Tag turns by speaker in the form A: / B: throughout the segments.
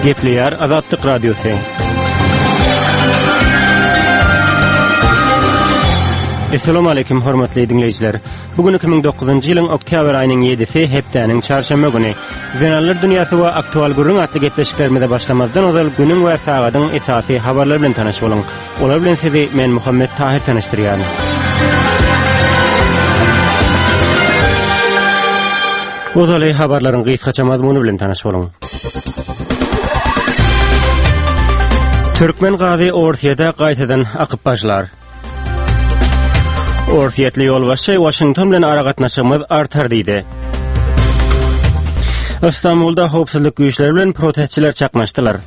A: Gepleyer Azatlyk Radiosu. Assalamu alaykum hormatly dinleyijiler. Bugün 2009-njy ýylyň oktyabr aýynyň 7-si hepdeniň çarşamba güni. Zynanlar dünýäsi we aktual gurrun atly gepleşiklerimize başlamazdan ozal günüň we sagatyň esasy habarlary bilen tanaş boluň. Olar bilen sizi men Muhammed Tahir tanışdyrýan. Ozaly habarlaryň gysgaça mazmuny bilen tanaş boluň. Türkmen gazy Orsiýada gaýtadan akyp başlar. Orsiýetli ýolbaşçy Washington bilen ara gatnaşygymyz artar diýdi. İstanbulda howpsuzlyk güýçleri bilen protestçiler çakmaşdylar.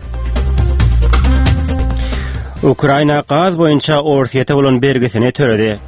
A: Ukraina gaz boýunça Orsiýete bolan bergisini töredi.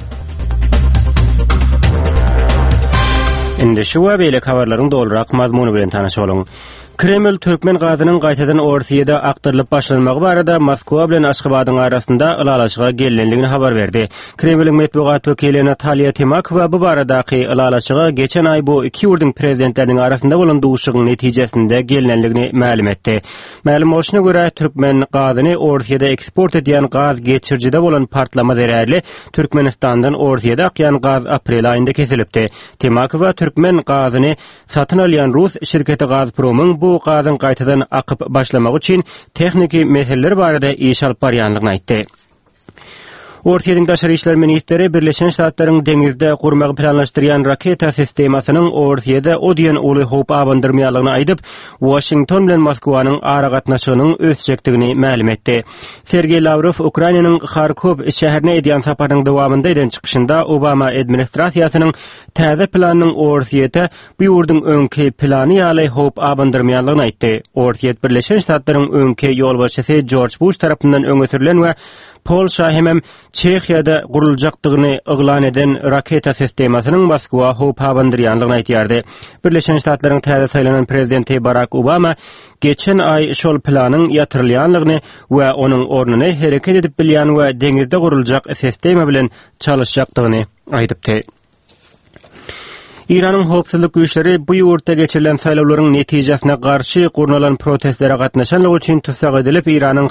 A: Indi şu we beýle habarlaryň dolrak mazmuny bilen tanaş boluň. Kreml Türkmen gazynyň gaýtadan Orsiýada aktyrylyp başlanmagy barada Moskwa bilen Aşgabatyň arasynda ılalaşyga gelenligini habar berdi. Kremliň medeniýet wekili Natalya Timakova bu baradaky ılalaşyga geçen aý bu iki ýurdun prezidentleriniň arasynda bolan duşugyň netijesinde gelenligini ma'lum etdi. Ma'lum bolşuna görä Türkmen gazyny Orsiýada eksport edýän gaz geçirjide bolan partlama zerärli Türkmenistandan Orsiýada akýan gaz aprel aýynda kesilipdi. Timakova Türkmen gazyny satyn alýan Rus şirketi Gazpromyň bu gazyň gaýtadan akyp başlamagy üçin texniki meseleler barada iş alyp barýanlygyny aýtdy. Orsiýadyň daşary işler ministeri Birleşen Ştatlaryň deňizde gurmagy planlaşdyrýan raketa sistemasynyň Orsiýada odýan uly howp abandyrmaýanlygyny aýdyp, Washington bilen Moskwanyň ara gatnaşygynyň ösjekdigini ma'lum etdi. Sergey Lavrov Ukrainanyň Kharkov şäherine edýän saparynyň dowamında eden çykyşynda Obama administrasiýasynyň täze planynyň Orsiýete bu ýurdun öňki plany ýaly howp abandyrmaýanlygyny aýtdy. Orsiýet Birleşen Ştatlaryň öňki ýolbaşçysy George Bush tarapyndan öňe sürülen we Polşa hem Çehya'da guruljakdygyny yglan eden raketa sistemasynyň Moskwa howp abandyrýanlygyny aýtýardy. Birleşen Ştatlaryň täze saýlanan prezidenti Barack Obama geçen aý şol planyň ýatyrylýanlygyny we onuň ornuny hereket edip bilýän we deňizde guruljak sistema bilen çalışjakdygyny aýdypdy. İran'ın howpsuzlyk güýçleri bu ýurtda geçirilen saýlawlaryň netijesine garşy gurnalan protestlere gatnaşanlyk üçin tutsak edilip İran'ın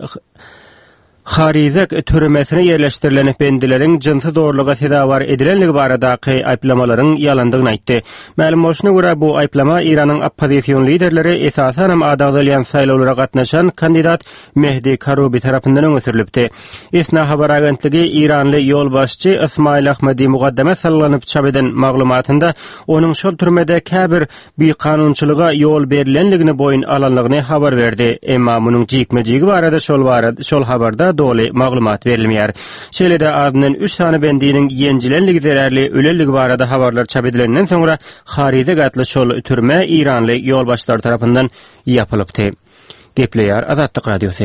A: Harizek türmesine yerleştirilen bendilerin cinsy zorluğa sedabar edilenligi baradaky aýplamalaryň ýalandygyny aýtdy. Ma'lum bolşuna görä bu aýplama İranyň oppozisiýon liderleri esasen hem adagdalyan saýlawlara gatnaşan kandidat Mehdi Karoubi tarapyndan öňe sürilipdi. Esna habar agentligi İranly ýolbaşçy Ismail Ahmadi mugaddama sallanyp çap eden maglumatynda onuň şol türmede käbir bir kanunçylyga ýol berilenligini boyun alanlygyny habar berdi. Emma munyň jikmejigi barada şol habarda doly maglumat berilmeýär. Şeýle-de adynyň 3 sany bendiniň ýenjilenligi zerärli ölelligi barada habarlar çap edilenden soňra Harizek atly şol türme İranly ýolbaşçylar tarapyndan ýapylypdy. Gepleýär Azatlyk Radiosu.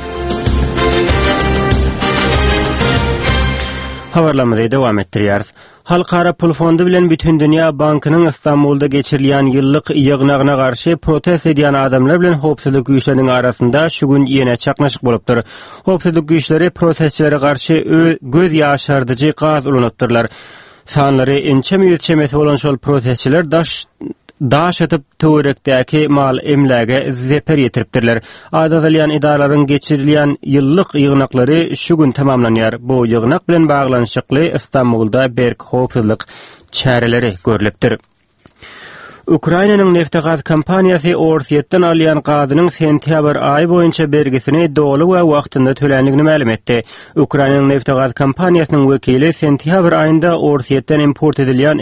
A: Habarlamady dowam etdirýär. Halkara Pul Fondu bilen bütün dünýä bankynyň Istanbulda geçirilýän ýyllyk ýygnagyna garşy protest edýän adamlar bilen howpsuzlyk güýçleriniň arasynda şu gün ýene çaknaşyk bolupdyr. Howpsuzlyk güýçleri protestçilere garşy göz ýaşardyjy gaz ulanupdyrlar. Sanlary ençem ýetişmesi bolan şol protestçiler daş atıp töwerekdäki mal emläge zeper ýetiripdirler. Adadalyan idaralarynın geçirilýän ýyllyk ýygnaklary şu gün tamamlanýar. Bu ýygnak bilen baglanşykly Istanbulda berk howpsuzlyk çäreleri görülipdir. Ukrainanyň neft gaz kompaniýasy Orsiýetden alýan gazynyň sentýabr aýy boýunça bergisini dogly we wagtynda tölenligini ma'lum etdi. Ukrainanyň neft gaz kompaniýasynyň wekili sentýabr aýynda Orsiýetden import edilen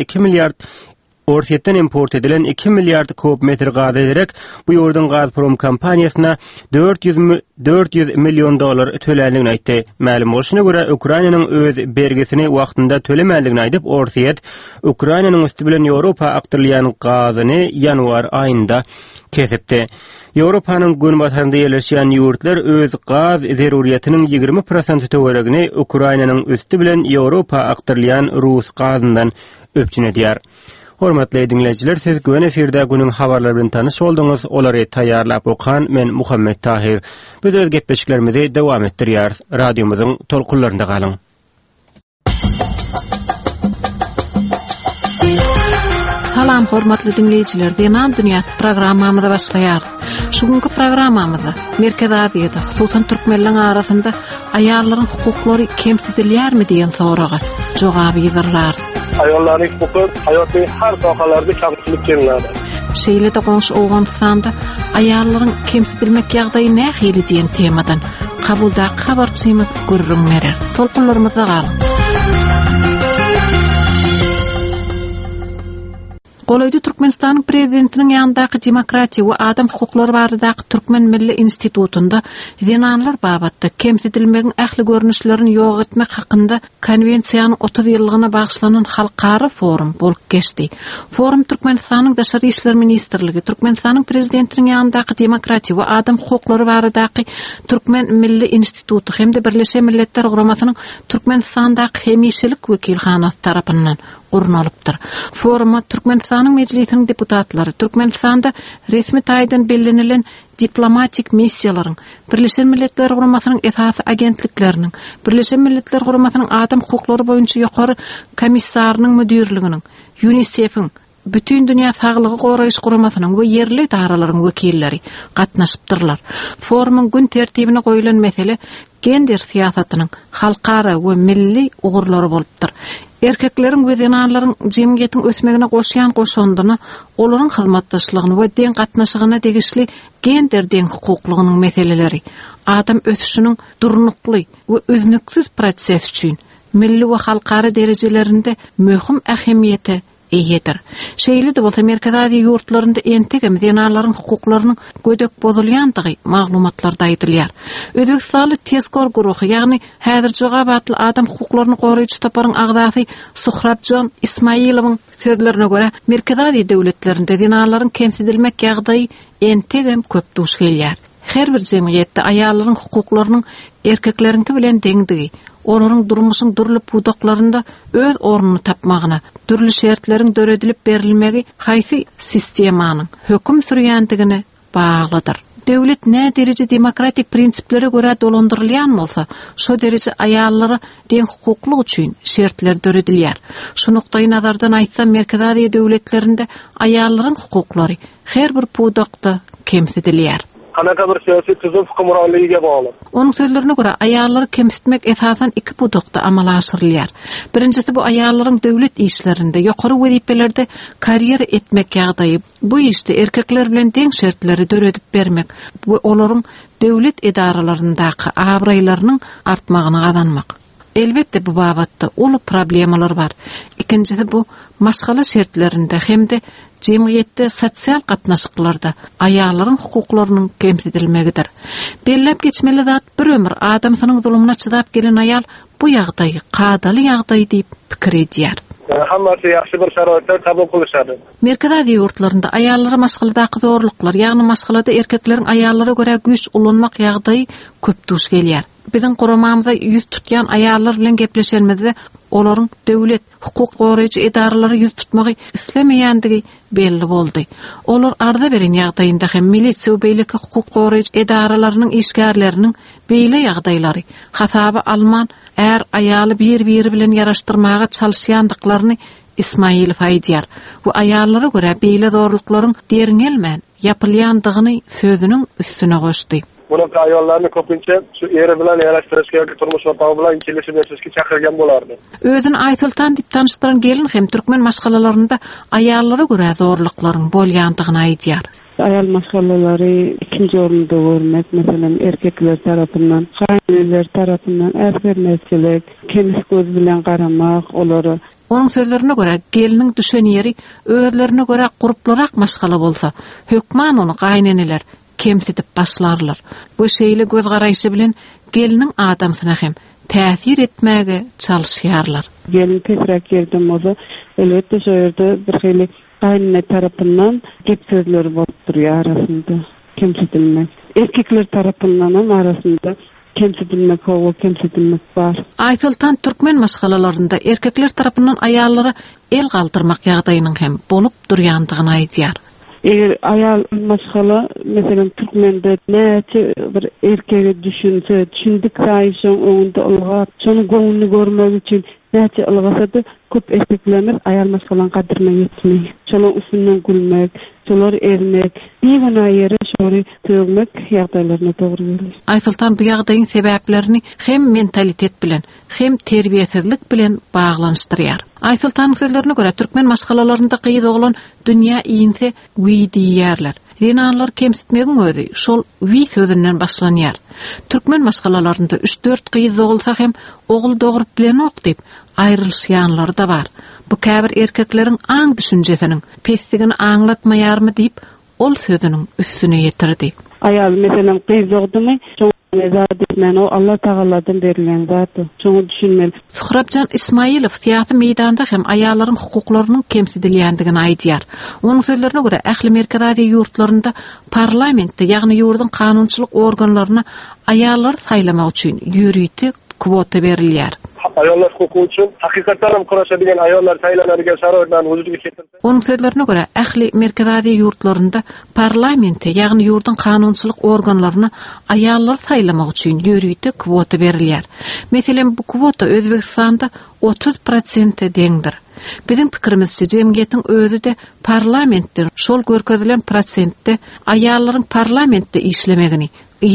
A: 2 milyard kub metr gaz ederek bu ýurdun Gazprom kompaniýasyna $400 milyon tölenligini aýtdy. Ma'lum bolşuna görä Ukrainanyň öz bergisini wagtynda tölemäligini aýdyp Orsiýet Ukrainanyň üstü bilen Ýewropa akdyrylýan gazyny ýanwar aýynda kesipdi. Ýewropanyň günbatarynda ýerleşýän ýurtlar öz gaz zeruriýetiniň 20% töweregini Ukrainanyň üstü bilen Ýewropa akdyrylýan Rus gazyndan öpçün edýär. Hormatly dinleyijiler, siz güven efirde günün habarlary bilen tanyş bolduňuz. Olary taýýarlap okan men Muhammed Tahir. Biz öz gepleşiklerimizi dowam etdirýär. Radiomyzyň tolkunlarynda galyň.
B: Salam hormatly dinleyijiler, Deman Dünýä programmamyza başlaýar. Şugünkü programmamyzda Merkez Aziýada, hususan türkmenliň arasynda aýallaryň hukuklary kemsidilýärmi diýen soraga jogap ýazarlar.
C: Aýallaryň hukuky haýatyň har sohalarynda kamçylyk gelýär.
B: Şeýle-de goňşy Awganystanda aýallaryň kemsidilmek ýagdaýy nähili diýen temadan kabulda habarçymyz görürüňler. Tolkunlarymyzda galyň. Golaydy Türkmenistanyň prezidentiniň ýanyndaky Demokratiýa we Adam hukuklary baradaky Türkmen Milli Institutunda zinanlar babatda kemsidilmegiň ähli görnüşlerini ýok etmek hakynda konwensiýanyň 30 ýyllygyna bagşlanan halkara forum bolup geçdi. Forum Türkmenistanyň Daşary işler ministrligi, Türkmenistanyň prezidentiniň ýanyndaky Demokratiýa we Adam hukuklary baradaky Türkmen Milli Institutu hemde Birleşen Milletler Guramasynyň Türkmenistandaky hemişelik wekilhanasy tarapyndan urnalypdyr. Foruma Türkmenistanyň meclisiniň deputatlary, Türkmenistanda resmi taýdan bellenilen diplomatik missiýalaryň, Birleşen Milletler Guramasynyň esasy agentlikleriniň, Birleşen Milletler Guramasynyň adam hukuklary boýunça ýokary komissarynyň müdirliginiň, UNICEF-iň, bütün dünýä saglygy goraýyş guramasynyň we yerli idaralaryň wekilleri gatnaşypdyrlar. Forumyň gün tertibine goýulan mesele gender siýasatynyň halkara we milli ugurlary bolupdyr. Erkekleriň we zinanlaryň jemgyýetiň ösmegine goşýan goşandyny, olaryň hyzmatdaşlygyny we deň gatnaşygyna degişli gender deň hukuklygynyň meseleleri, adam ösüşiniň durnukly we öznüksiz proses üçin milli we halkara derejelerinde möhüm ähemiýete eýedir. Şeýle-de bolsa Merkez Aziýa ýurtlarynda entegem zinalaryň hukuklarynyň gödek bozulýandygy maglumatlarda aýdylýar. Özbekistanyň teskor guruhy, ýagny häzir jogap atly adam hukuklaryny goraýjy taparyň agdasy Suhrabjon Ismailowyň sözlerine göre Merkez Aziýa döwletlerinde zinalaryň kemsidilmek ýagdaýy entegem köp duş gelýär. Her bir jemgyýetde aýallaryň hukuklarynyň erkeklerinki bilen deňdigi, olaryň durmuşyň dürli budaklarynda öz ornuny tapmagyna, dürli şertleriň döredilip berilmegi haýsy sistemanyň höküm sürýändigine baglydyr. Döwlet ne derece demokratik prinsiplere göre dolandyrylýan bolsa, şo derece aýallary deň hukukly üçin şertler döredilýär. Şu nukdaýy nazardan aýtsam, Merkez Aziýa döwletlerinde aýallaryň hukuklary her bir budakda kemsidilýär.
C: Kanaka bir siyasi tüzüm hukümranlygyga bagly.
B: Onun sözlerine göre aýallary kemsitmek esasen iki budakda amala aşyrylýar. Birincisi bu aýallaryň döwlet işlerinde, ýokary wezipelerde karýera etmek ýagdaýy. Bu işte erkekler bilen deň şertleri döredip bermek we olaryň döwlet edaralaryndaky abraýlarynyň artmagyny gazanmak. Elbette bu babatda uly problemalar bar. İkincisi bu maşgala şertlerinde hemde jemgyýetde sosial gatnaşyklarda aýallaryň hukuklarynyň kemsidilmegidir. Bellep geçmeli zat bir ömür adamsynyň zulmuna çydap gelen aýal bu ýagdaýy kadaly ýagdaý diýip pikir edýär.
C: Hammasi ýaxşy bir şaraitde kabul kılışady.
B: Merkez Aziýa ýurtlarynda aýallara maşgaladaky zorluklar, ýagny maşgalada erkekleriň aýallara görä güýç ulanmak ýagdaýy köp duş gelýär. Biziň guramamyzda ýüz tutýan aýallar bilen gepleşenmizde olaryň döwlet, hukuk goraýjy edaralary ýüz tutmagy islemeýändigi belli boldy. Olar arda beren ýagdaýynda hem milisiýa we beýleki hukuk goraýjy edaralarynyň işgärleriniň beýle ýagdaýlary hasaba alman aýaly bir-biri bilen ýaraşdyrmaga çalyşýandyklaryny Ismailow aýdýar. Bu aýallara görä beýle zorluklaryň deriňelmän ýapylýandygyny sözüniň üstüne goşdy.
C: Bunu aýallaryny köpünçe şu eri bilen ýaraşdyrýarky ýa-da turmuş ortagy bilen kelişip ýaşaşyka çakyrgan bolardy.
B: Özüni Aýtyltan diýip tanıştyran gelin hem türkmen maşgalalarynda aýallara görä zorluklaryň bolýandygyny aýdýar.
D: Ayal maşgalary ikinci orunda görmek, mesela erkekler tarapyndan, gaýneler tarapyndan äsgermezçilik, kenis göz bilen garamak, olary.
B: Onun sözlerine göre gelinin düşen yeri özlerine göre gruplarak maşgala bolsa, hökman onu gaýneneler kemsitip başlarlar. Bu şeýle göz garaýşy bilen gelinin adamsyna hem täsir etmäge çalyşýarlar.
D: Gelin pesrak yerden bolsa, elbetde şo ýerde bir hili gaýnene tarapyndan gep sözleri bolup durýar arasynda kemsitilmek. Erkekler tarapyndan arasynda kemsidilmek, kemsidilmek bar.
B: Aýtyltan türkmen maşgalalarynda erkekler tarapyndan aýallara el galdyrmak ýagdaýynyň hem bolup durýandygyny aýdýar.
D: Eger aýal maşgala, mesela türkmende näçe bir erkege düşündik saýşyň öňünde ulgap, şonu göňüni görmek üçin näçe ulgasady, köp erkekler aýal maşgalaryň kadrine ýetmeýär. Şonuň üstünden gülmek, şolar ezmek, diýene ýere şory tögmek ýagdaýlaryna dogry gelir.
B: Aysultan bu ýagdaýyň sebäplerini hem mentalitet bilen, hem terbiýesizlik bilen baglanyşdyrýar. Aysultanyň sözlerine görä türkmen maşgalalarynda gyýyt oglan dünýä iýinse we diýýärler. Dinanlar kemsitmegin özi şol we sözünden başlanýar. Türkmen maşgalalarynda 3-4 gyýyt bolsa hem ogul dogurup bilen ok diýip aýrylşýanlar da bar. Bu käbir erkekleriň aň düşünjesiniň pesdigini aňlatmaýarmy diýip ol sözüniň üstüne ýetirdi.
D: Ayal meselem gyz dogdumy, şoň zat etmän o Allah Taaladan berilen zat. Şoňy düşünmeli.
B: Suhrabjan Ismailow tiýatry meýdanda hem aýallaryň hukuklarynyň kemsidilýändigini aýdýar. Onuň sözlerine görä ähli merkezade ýurtlarynda parlamentde, ýagny ýurdun kanunçylyk organlaryna aýallar saýlamak üçin ýürüýti kvota berilýär.
C: Ayollar hukuku için hakikaten kurashadigan ayollar saylanadigan sharoitlarni vujudga keltirdi.
B: Onun sözlerine göre ähli merkezade ýurtlarynda parlamente, ýagny ýurdun kanunçylyk organlaryna aýallar saýlamak üçin ýürüýti kvota berilýär. Meselem bu kvota Özbekistanda 30% deňdir. Bizim pikirimizçe jemgyýetiň özü de parlamentde şol görkezilen prosentde aýallaryň parlamentde işlemegini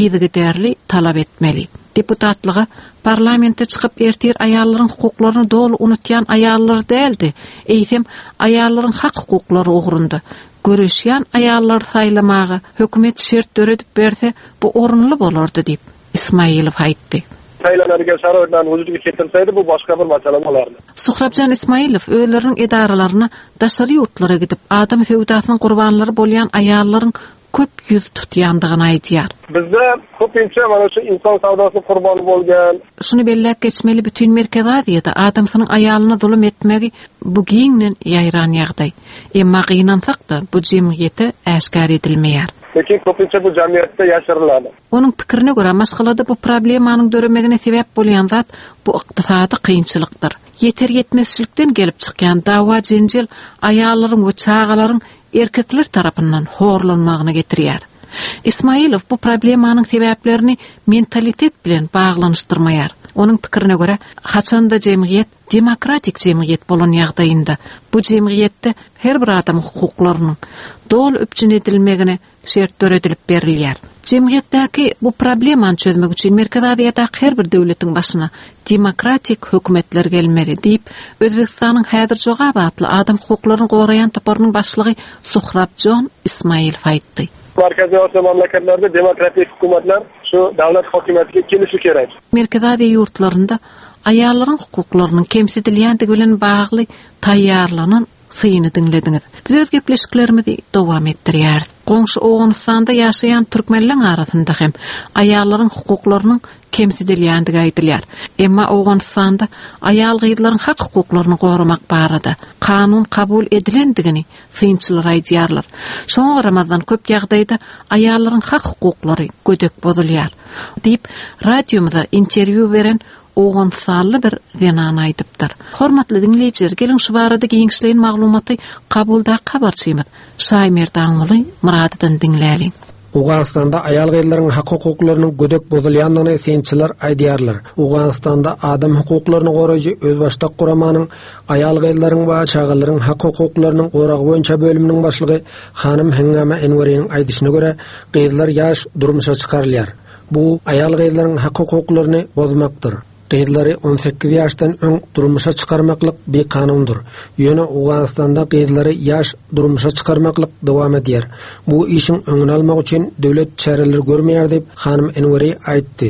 B: ýygy talap etmeli. Deputatlyga parlamentde çykyp ertir aýallaryň hukuklaryny dolu unutýan aýallar däldi. Eýsem aýallaryň hak hukuklary ugrundy. Göreşýän aýallar saýlamagy hökümet şert döredip berse bu orunly bolardy diýip Ismailow aýtdy.
C: Saylanadigan sharoitlarni vujudga keltirseydi bu başga bir masala bolardy.
B: Suhrabjan Ismailow öýleriniň edaralaryna daşary ýurtlara gidip adam sewdasynyň gurbanlary bolýan aýallaryň köp ýüz tutýandygyny aýdýar.
C: Bizde köpünçe mana şu insan savdasyny gurbany bolgan.
B: Şunu belläp geçmeli bütün Merkez Aziýada adamsynyň aýalyna zulm etmegi bu giňden ýaýran ýagdaý. Emma gynansak da bu jemgyýete äşkar edilmeýär.
C: Lekin köpünçe bu jamiyetde ýaşyrylan.
B: Onuň pikirine görä maşgalada bu problemanyň döremegine sebäp bolýan zat bu ykdysady kynçylykdyr. Yeter yetmezçilikden gelip çykýan dawa jenjil aýallaryň we çağalaryň erkekler tarapyndan horlanmagyna getirýär. Ismailow bu problemanyň sebäplerini mentalitet bilen baglanyşdyrmaýar. Onuň pikirine görä, haçanda jemgyýet demokratik jemgyýet bolan ýagdaýynda bu jemgyýetde her bir adam hukuklarynyň dol öpçün edilmegine şert döredilip berilýär. Jemgyýetdäki bu problemany çözmek üçin Merkez Aziýada her bir döwletiň başyna demokratik hökümetler gelmeli diýip Özbekistanyň häzir jogap atly adam hukuklaryny goraýan toparynyň başlygy Suhrabjan Ismailow aýtdy.
C: Merkezi Asiya mamlakatlerde demokratik hükümetler şu devlet hakimiyetiga kelishi kerak.
B: Merkez Aziýa ýurtlarynda aýallaryň hukuklarynyň kemsidilýändigi bilen bagly taýýarlanan syny dinlediňiz. Biz öz gepleşiklerimizi dowam etdirýär. Goňşy Owganystanda ýaşaýan türkmenler arasynda hem aýallaryň hukuklarynyň kemsidilýändigi aýdylýar. Emma Owganystanda aýal gyýdlaryň hak hukuklaryny goramak barada kanun kabul edilendigini synçylar aýdýarlar. Şoňa Ramazan köp ýagdaýda aýallaryň hak hukuklary gödek bozulýar diýip radioda interwýu beren Owganstanly bir zenan aýdypdyr. Hormatly dinleýijiler, gelin şu barada giňişleýän maglumaty kabulda habarçymyz. Şaýmer Daňuly Muradydan dinläliň.
E: Owganstanda aýal gyýdlaryň hak hukuklarynyň gödek bozulýandygyny synçylar aýdýarlar. Owganstanda adam hukuklaryny goraýjy özbaşdak guramanyň aýal gyýdlaryň we çağalaryň hak hukuklarynyň goragy boýunça bölüminiň başlygy Hanym Hengame Enweriň aýdyşyna görä, gyýdlar ýaş durmuşa çykarylýar. Bu aýal gyýdlaryň hak hukuklaryny bozmakdyr. Gyýdlary 18 ýaşdan öň durmuşa çykarmaklyk bir kanundur. Ýöne Owganstanda gyýdlary ýaş durmuşa çykarmaklyk dowam edýär. Bu işin öňüni almak üçin döwlet çäreler görmeýär diýip Hanym Enweri aýtdy.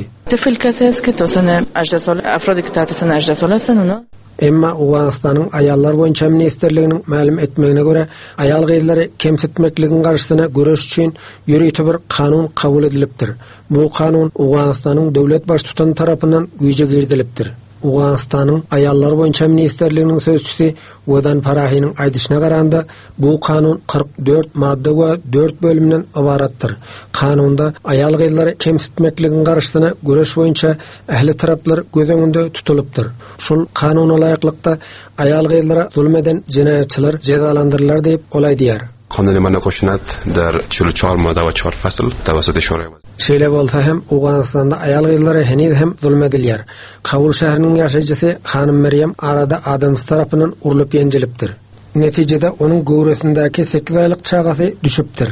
E: Emma Owganstanyň aýallar boýunça ministerliginiň ma'lum etmegine görä, aýal gyýdlary kemsitmekligin garşysyna göreş üçin ýürüýti bir kanun kabul edilipdir. Bu kanun Owganstanyň döwlet baş tutan tarapyndan güýje girdilipdir. Owganstanyň aýallar boýunça ministerliginiň sözçüsi Wedan Farahynyň aýdyşyna garanda bu kanun 44 madda we 4 bölümden ibaratdyr. Kanunda aýal gyýdlary kemsitmekligin garşysyna göreş boýunça ähli taraplar göz öňünde tutulypdyr. Şol kanuna laýyklykda aýal gyýdlara zulmeden jinaýatçylar cezalandyrylýar diýip olaýdýar.
F: قانون من قشنت در 44 ماده و 4 فصل توسط شورای
E: şeýle bolsa hem Owganstanda aýal gyýdlary henüz hem zulmedilýär. Kabul şäheriniň ýaşaýjysy Hanym Meryem arada adam tarapyndan urulyp ýenjilipdir. Neticede onun göwresindäki 8 aylyk çagasy düşüpdir.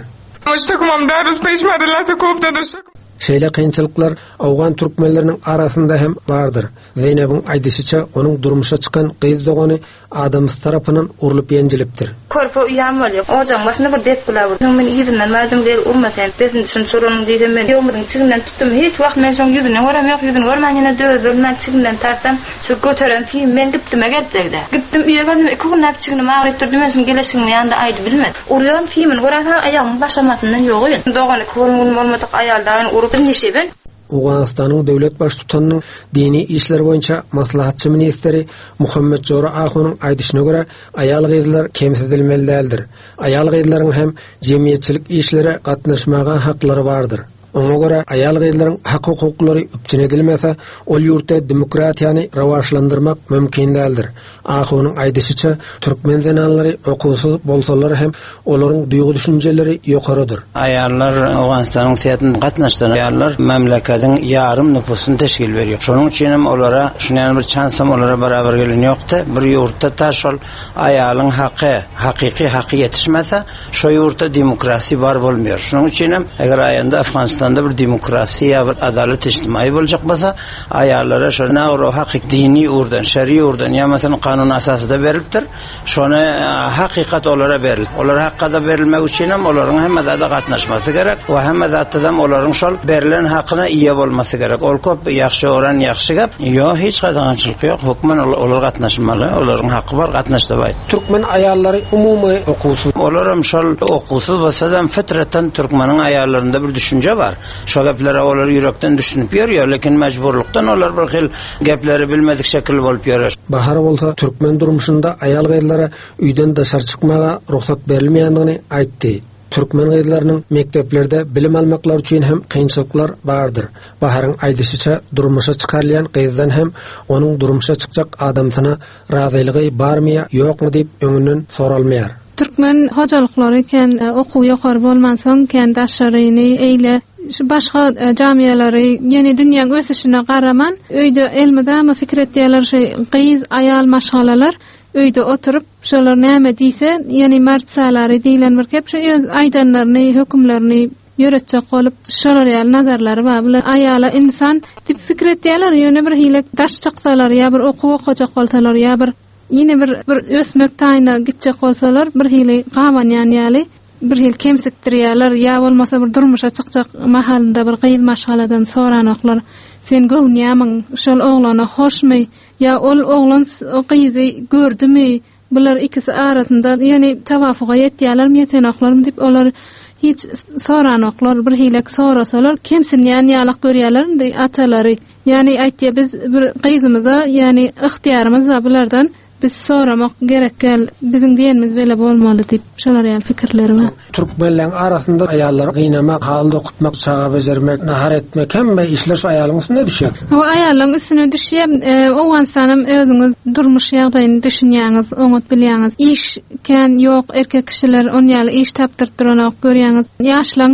E: Şeýle kynçylyklar Awgan türkmenleriniň arasynda hem bardyr. Zeynep'in aýdysyça onuň durmuşa çykan gyz dogany adamys tarapynyň urulyp ýenjilipdir.
G: Korpo ýam bolýar. Ojaň başynda bir dep bulawur. Men ýüzünden mardım gel urmasan, besin şun soranyň diýdim men. Ýomyň çygynyň tutdum. Hiç wagt men şoň ýüzüne göräm ýok, ýüzüne görmän ýene döwürmän çygynyň tartam. Şu götüren film men gitdim egetdegde. Gitdim ýere geldim, 2 gün çygyny magryp durdy men şun gelesiňi ýanda aýdy bilmedi. Urýan filmin göräm aýagym başamatyndan ýok ýyn. Dogany kolmul bolmadyk aýaldaryň urup neşeben.
E: Awganistanyň döwlet baş tutanyň dini işler boýunça maslahatçy ministri Muhammed Jora Ahonyň aýdyşyna görä aýal gyzlar kemsidilmeli däldir. Aýal gyzlaryň hem jemgyýetçilik işlere gatnaşmaga haklary bardyr. Ona göre aýal gyzlaryň hak hukuklary üpçün edilmese, ol ýurtda demokratiýany rawaşlandyrmak mümkin däldir. Ahonyň aýdyşyça, türkmen zenanlary okuwsuz bolsalar hem olaryň duýgu düşünjeleri ýokarydyr.
H: Aýallar Awganistanyň siýatyny gatnaşdyran aýallar memleketin ýarym nüfusunu teşkil berýär. Şonuň üçin hem olara şunyň bir çansam olara beraber gelen ýokdy. Bir ýurtda taşol aýalyň hakyky haky ýetişmese, şo ýurtda demokrasi bar bolmaýar. Şonuň üçin hem eger aýanda Afganistanda bir demokrasiýa, bir adalet ijtimai boljak bolsa, aýallara şo näwre hakyk dini urdan, şer'i urdan ýa masalan kanun asasyda berilipdir. Şonu hakykat olara berilip. Olar hakkada berilmek üçin hem olaryň hemme zada gatnaşmasy gerek we hemme zatda olaryň şol berilen hakyna ýa bolmasy gerek. Ol köp ýaxşy oran ýaxşy gap. Ýa hiç gadançylyk ýok. Hukman olar gatnaşmaly, olaryň hakkı bar gatnaşdybaýdy.
E: Türkmen aýallary umumy okuwsuz.
H: Olar hem şol okuwsuz bolsa-da fitratan türkmeniň aýallarynda bir düşünje bar. Şo gaplara olar ýürekden düşünüp ýörýär, lekin mejburlukdan olar bir hil gapleri bilmedik şekil bolup ýörýär.
E: Bahar bolsa türkmen durmuşynda aýal gyzlara üýden daşar çykmaga ruhsat berilmeýändigini aýtdy. Türkmen gyzlarynyň mekteplerde bilim almaklar üçin hem kynçylyklar bardyr. Baharyň aýdysyça durmuşa çykarlayan gyzdan hem onuň durmuşa çykjak adamsyna razylygy barmı ýokmy diýip öňünden soralmaýar.
I: Türkmen hojalyklary ken okuw ýokary bolmansaň ken daşaryny eýle başga jamiýalary ýene dünýäň ösüşine garaman öýde elmedäme fikretdiýerler şey gyz aýal maşgalalar öýde oturup şolar näme diýse ýani martsalary diýilen bir gep şu öz aýdanlaryny hökümlerini ýöretjek bolup şolar ýaly nazarlary bar. Bular aýala insan dip fikretdiýerler ýöne bir hilek daş çyksalar ýa bir okuw okajak bolsalar ýa bir yine bir ösmek taýyna gitjek bolsalar bir hili gawanýan ýaly bir hil kemsikdirýärler ýa bolmasa bir durmuşa çykjak mahalynda bir gyz maşgaladan soranoklar sen göwnýämiň şol oglana hoşmy ýa ol oglan o gyzy gördümi bular ikisi arasynda ýani tawafuga ýetýärler ýetenoklarym dip olar hiç soranoklar bir hilek sorasalar kemsinýän ýalyk görýärler diýip atalary ýani aýtdy biz bir gyzymyza ýani ihtiýarymyz var bulardan biz soramak gerekkel, bizim diýenimiz bele bolmaly diýip şolar ýaly fikirleri bar.
E: Türkmenlerin arasynda aýallar gynama, halda okutmak, çağa bejermek, nahar etmek hemme işler şu aýalyň üstüne düşýär.
I: O aýalyň üstüne düşýär. Owansanam özüňiz durmuş ýagdaýyny düşünýäňiz, oňat bilýäňiz. İş ken ýok, erkek kişiler on ýaly iş tapdyrdyranak görýäňiz. Ýaşlaň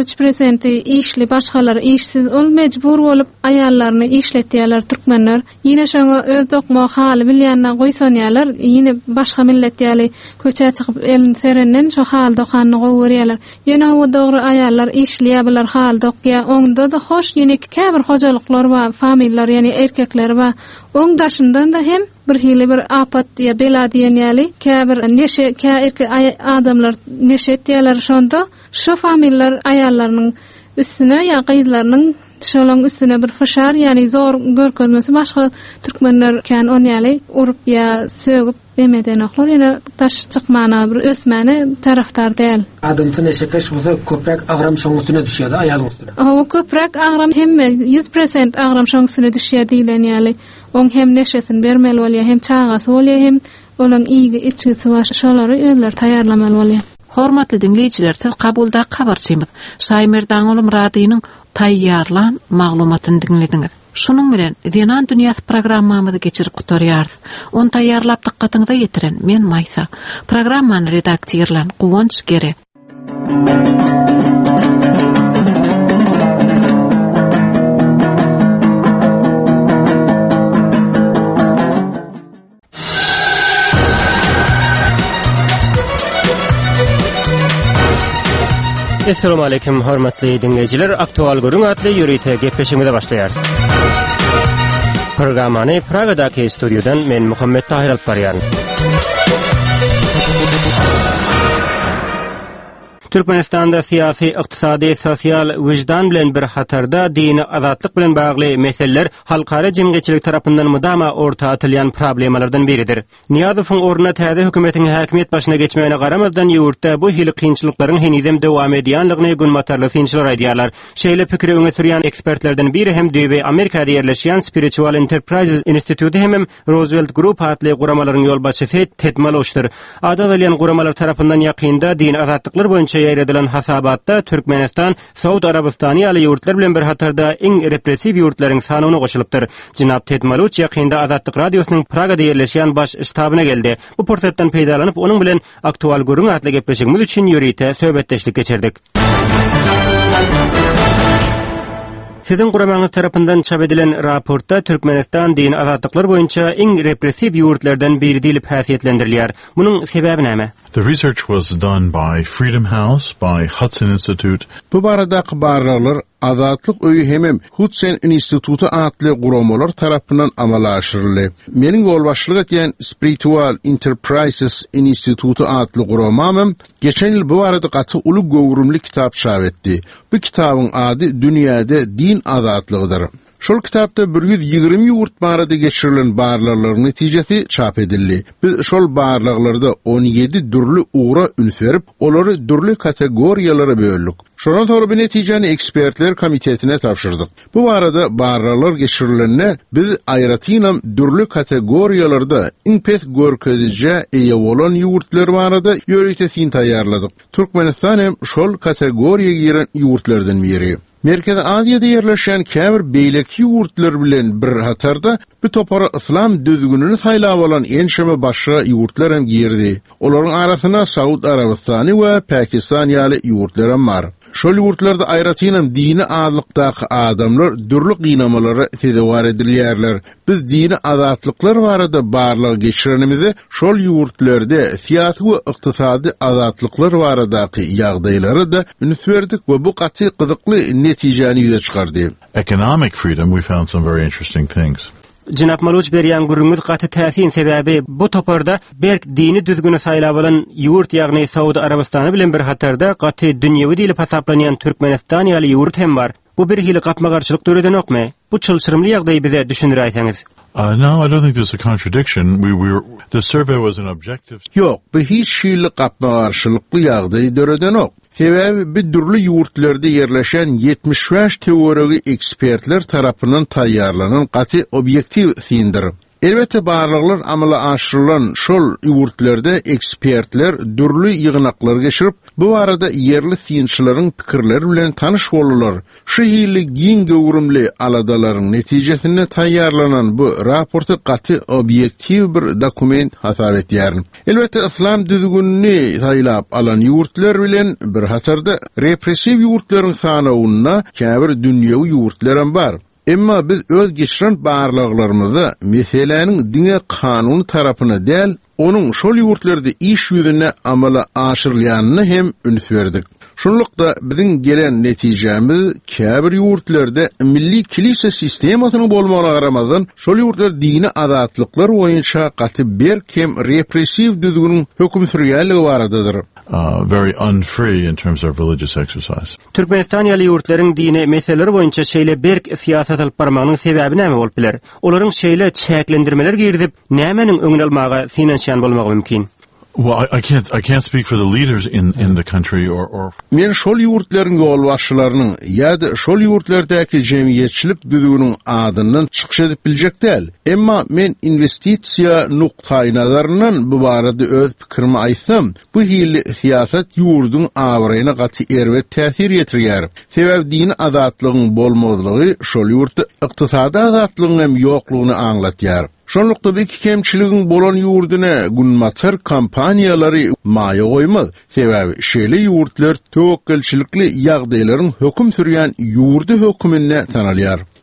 I: 53% işli, başgalary işsiz, ol mejbur bolup aýallaryny işletýärler türkmenler. Ýine şoňa öz dokmak haly bilýänler goýsa ýalar ýine başga millet ýaly köçe çykyp elin serenden şo hal dokanyny gowurýarlar. Ýene o dogry aýallar işleýärler hal dokya oňda da hoş ýene käbir hojalyklar bar, famillar ýani erkekler bar. Oň daşyndan da hem bir hili bir apat ýa bela diýen ýaly käbir neşe erkek adamlar neşe etýärler şonda şo famillar aýallarynyň üstüne ýa gyzlarynyň şolaň üstüne bir fışar ýani zor görkezmesi başga türkmenler kan on ýaly urup ýa sögüp demeden oklar ýene taş çykmana bir ösmäne taraftar däl.
E: Adamty neşekeş bolsa köprek agram şoň üstüne düşýär aýal üstüne.
I: O köprek agram hemme 100% agram şoň üstüne düşýär diýilen ýaly. Oň hem neşesini bermeli bolýar, hem çagasy bolýar, hem olaň iýgi içgisi var şolary özleri taýýarlamaly bolýar.
B: Hormatly dinleýijiler, siz kabulda habarçymyz. Şaýmer Daňoğlu radyonyň taýýarlan maglumatyny dinlediňiz. Şunun bilen Zenan dünýäsi programmamyzy geçirip gutarýarys. Onu taýýarlap dikkatyňyza ýetiren men Maýsa. Programmany redaksiýerlen Guwanç Gere.
A: Assalamu alaykum hormatly dinleyijiler. Aktual görüň atly ýürüýte gepleşigimize başlaýar. Programmany Pragadaky studiodan men Muhammed Tahir alyp barýan. Türkmenistanda siyasi, iqtisadi, sosial vicdan bilen bir hatarda dini azatlyk bilen bagly meseleler halkara jemgyýetçilik tarapyndan mudama orta atylýan problemalardan biridir. Niýazowyň orna täze hökümetiň häkimiýet başyna geçmegine garamazdan ýurtda bu hili kynçylyklaryň henizem dowam edýänligini günmatarly synçylar aýdýarlar. Şeýle pikiri öňe sürýän ekspertlerden biri hem Düýbe Amerikada ýerleşýän Spiritual Enterprises Institute hem Roosevelt Group atly guramalaryň ýolbaşçysy Ted Malloch'dyr. Ada bilen guramalar tarapyndan ýakynda din azatlyklar boýunça ýaýradylan hasabatda Türkmenistan, Saud Arabistany ýaly ýurtlar bilen bir hatarda iň repressiw ýurtlaryň sanyna goşulypdyr. Jinap Ted Malloch ýakynda Azatlyk radiosynyň Pragada ýerleşýän baş ştabyna geldi. Bu portretden peýdalanyp onuň bilen aktual görüň atly gepleşigimiz üçin ýürüýte söhbetdeşlik geçirdik. Sizin guramaňyz tarapyndan çap edilen raportda Türkmenistan dini azatlyklar boýunça iň repressiw ýurtlardan biri diýilip häsiýetlendirilýär. Munyň sebebi näme?
J: The research was done by Freedom House, by Hudson Institute.
K: Bu baradaky barralar Azatlyk öýü hemem Hudson Institute atly guramalar tarapyndan amala aşyryldy. Meniň ýolbaşçylyk etýän Spiritual Enterprises Institute atly guramam geçen ýyl bu barada gaty uly gowrumly kitap çap etdi. Bu kitabyň ady Dünýäde din azatlygydyr. Şol kitapda 120 ýurt barada geçirilen barlarlaryň netijesi çap edildi. Biz şol barlaglarda 17 dürli uğra ünferip, olary dürli kategoriýalara böldük. Şondan sonra bu netijeni ekspertler komitetine tapşyrdyk. Bu barada barlar geçirilenine biz aýratynam dürli kategoriýalarda iň pes görkezije eýe bolan ýurtlar barada ýörüýte syn taýýarladyk. Türkmenistan hem şol kategoriýaga giren ýurtlardan biri. Merkezi Aziýada ýerleşen käbir beýleki ýurtlar bilen bir hatarda bu topara islam düzgünini saýlap alan enşeme başga ýurtlar hem girdi. Olaryň arasyna Saud Arabistany we Pakistan ýaly ýurtlar hem bar. Şol ýurtlarda aýratynam dini azlykdaky adamlar dürli gynamalara sezewar edilýärler. Biz dini azatlyklar barada barlyk geçirenimizi şol ýurtlarda siýasy we ykdysady azatlyklar baradaky ýagdaýlary da ünsberdik we bu gaty gyzykly netijeni ýüze çykardy.
J: Economic freedom, we found some very interesting things.
A: Jinap Malloch berýän gürüňiz gaty täsirin sebebi bu toparda berk dini düzgüni saýlap alan ýurt ýagny Saudi Arabistany bilen bir hatarda gaty dünýewi diýilip hasaplanýan Türkmenistan ýaly ýurt hem bar. Bu bir hili gapma garşylyk döredenokmy? Bu çylşyrymly ýagdaýy bize düşünür aýsaňyz.
J: No, I don't think there's a contradiction. The survey was an objective.
K: Yok, bu hiç şeýle gapma garşylykly ýagdaýy döredenok. Sebebi bir dürli ýurtlarda ýerleşen 75 teorik ekspertler tarapyndan taýýarlanan gaty objektiv syndyr. Elbette barlyklar amala aşyrylan şol ýurtlarda ekspertler dürli ýygnaklar geçirip, bu arada yerli synçylaryň pikirleri bilen tanyş bolurlar. Şu hili giň gowrumly aladalaryň netijesinde taýýarlanan bu raporty gaty objektiv bir dokument hasap etýär. Elbette islam düzgünini saýlap alan ýurtlar bilen bir hatarda repressiw ýurtlaryň sanawyna käbir dünýäwi ýurtlar hem bar. Emma biz öz geçiren barlaglarymyzy meselenin dine kanuny tarapyna däl, onuň şol ýurtlarda iş ýüzüne amala aşyrylýanyny hem ünsberdik. Şonlukda bizim gelen netijemiz käbir ýurtlarda milli kilise sistemasynyň bolmagyna garamazdan şol ýurtlar dini azatlyklar boýunça gaty berkem repressiw düzgünüň hökm sürýänligi baradadyr.
J: Very unfree in terms of religious exercise.
A: Türkmenistan ýaly ýurtlaryň dini meseleleri boýunça şeýle berk siýasat alyp barmagynyň sebebi näme bolup biler? Olaryň şeýle çäklendirmeler girdip nämenin öňüne almaga finansiýan bolmagy mümkin?
J: Well, I can't speak for the leaders in the country or
K: Men şol ýurtlaryň ýolbaşçylarynyň ýa-da şol ýurtlardaky jemgyýetçilik düzgünüň adyndan çykyş edip biljek däl. Emma men investisiýa nuktaýy nazaryndan bu barada öz pikirimi aýtsam, bu hili siýasat ýurduň awraýyna gaty erwet täsir ýetirýär. Sebäbi dini azatlygyň bolmazlygy şol ýurtda ykdysady azatlygyň hem ýoklugyny aňlatýar. Şonlukda bir kemçiligiň bolan ýurduna günmatar kampaniýalary maýa goýmaz. Sebäbi şeýle ýurtlar töwekkilçilikli ýagdaýlaryň hökm sürýän ýurdu hökmüne tanalýar.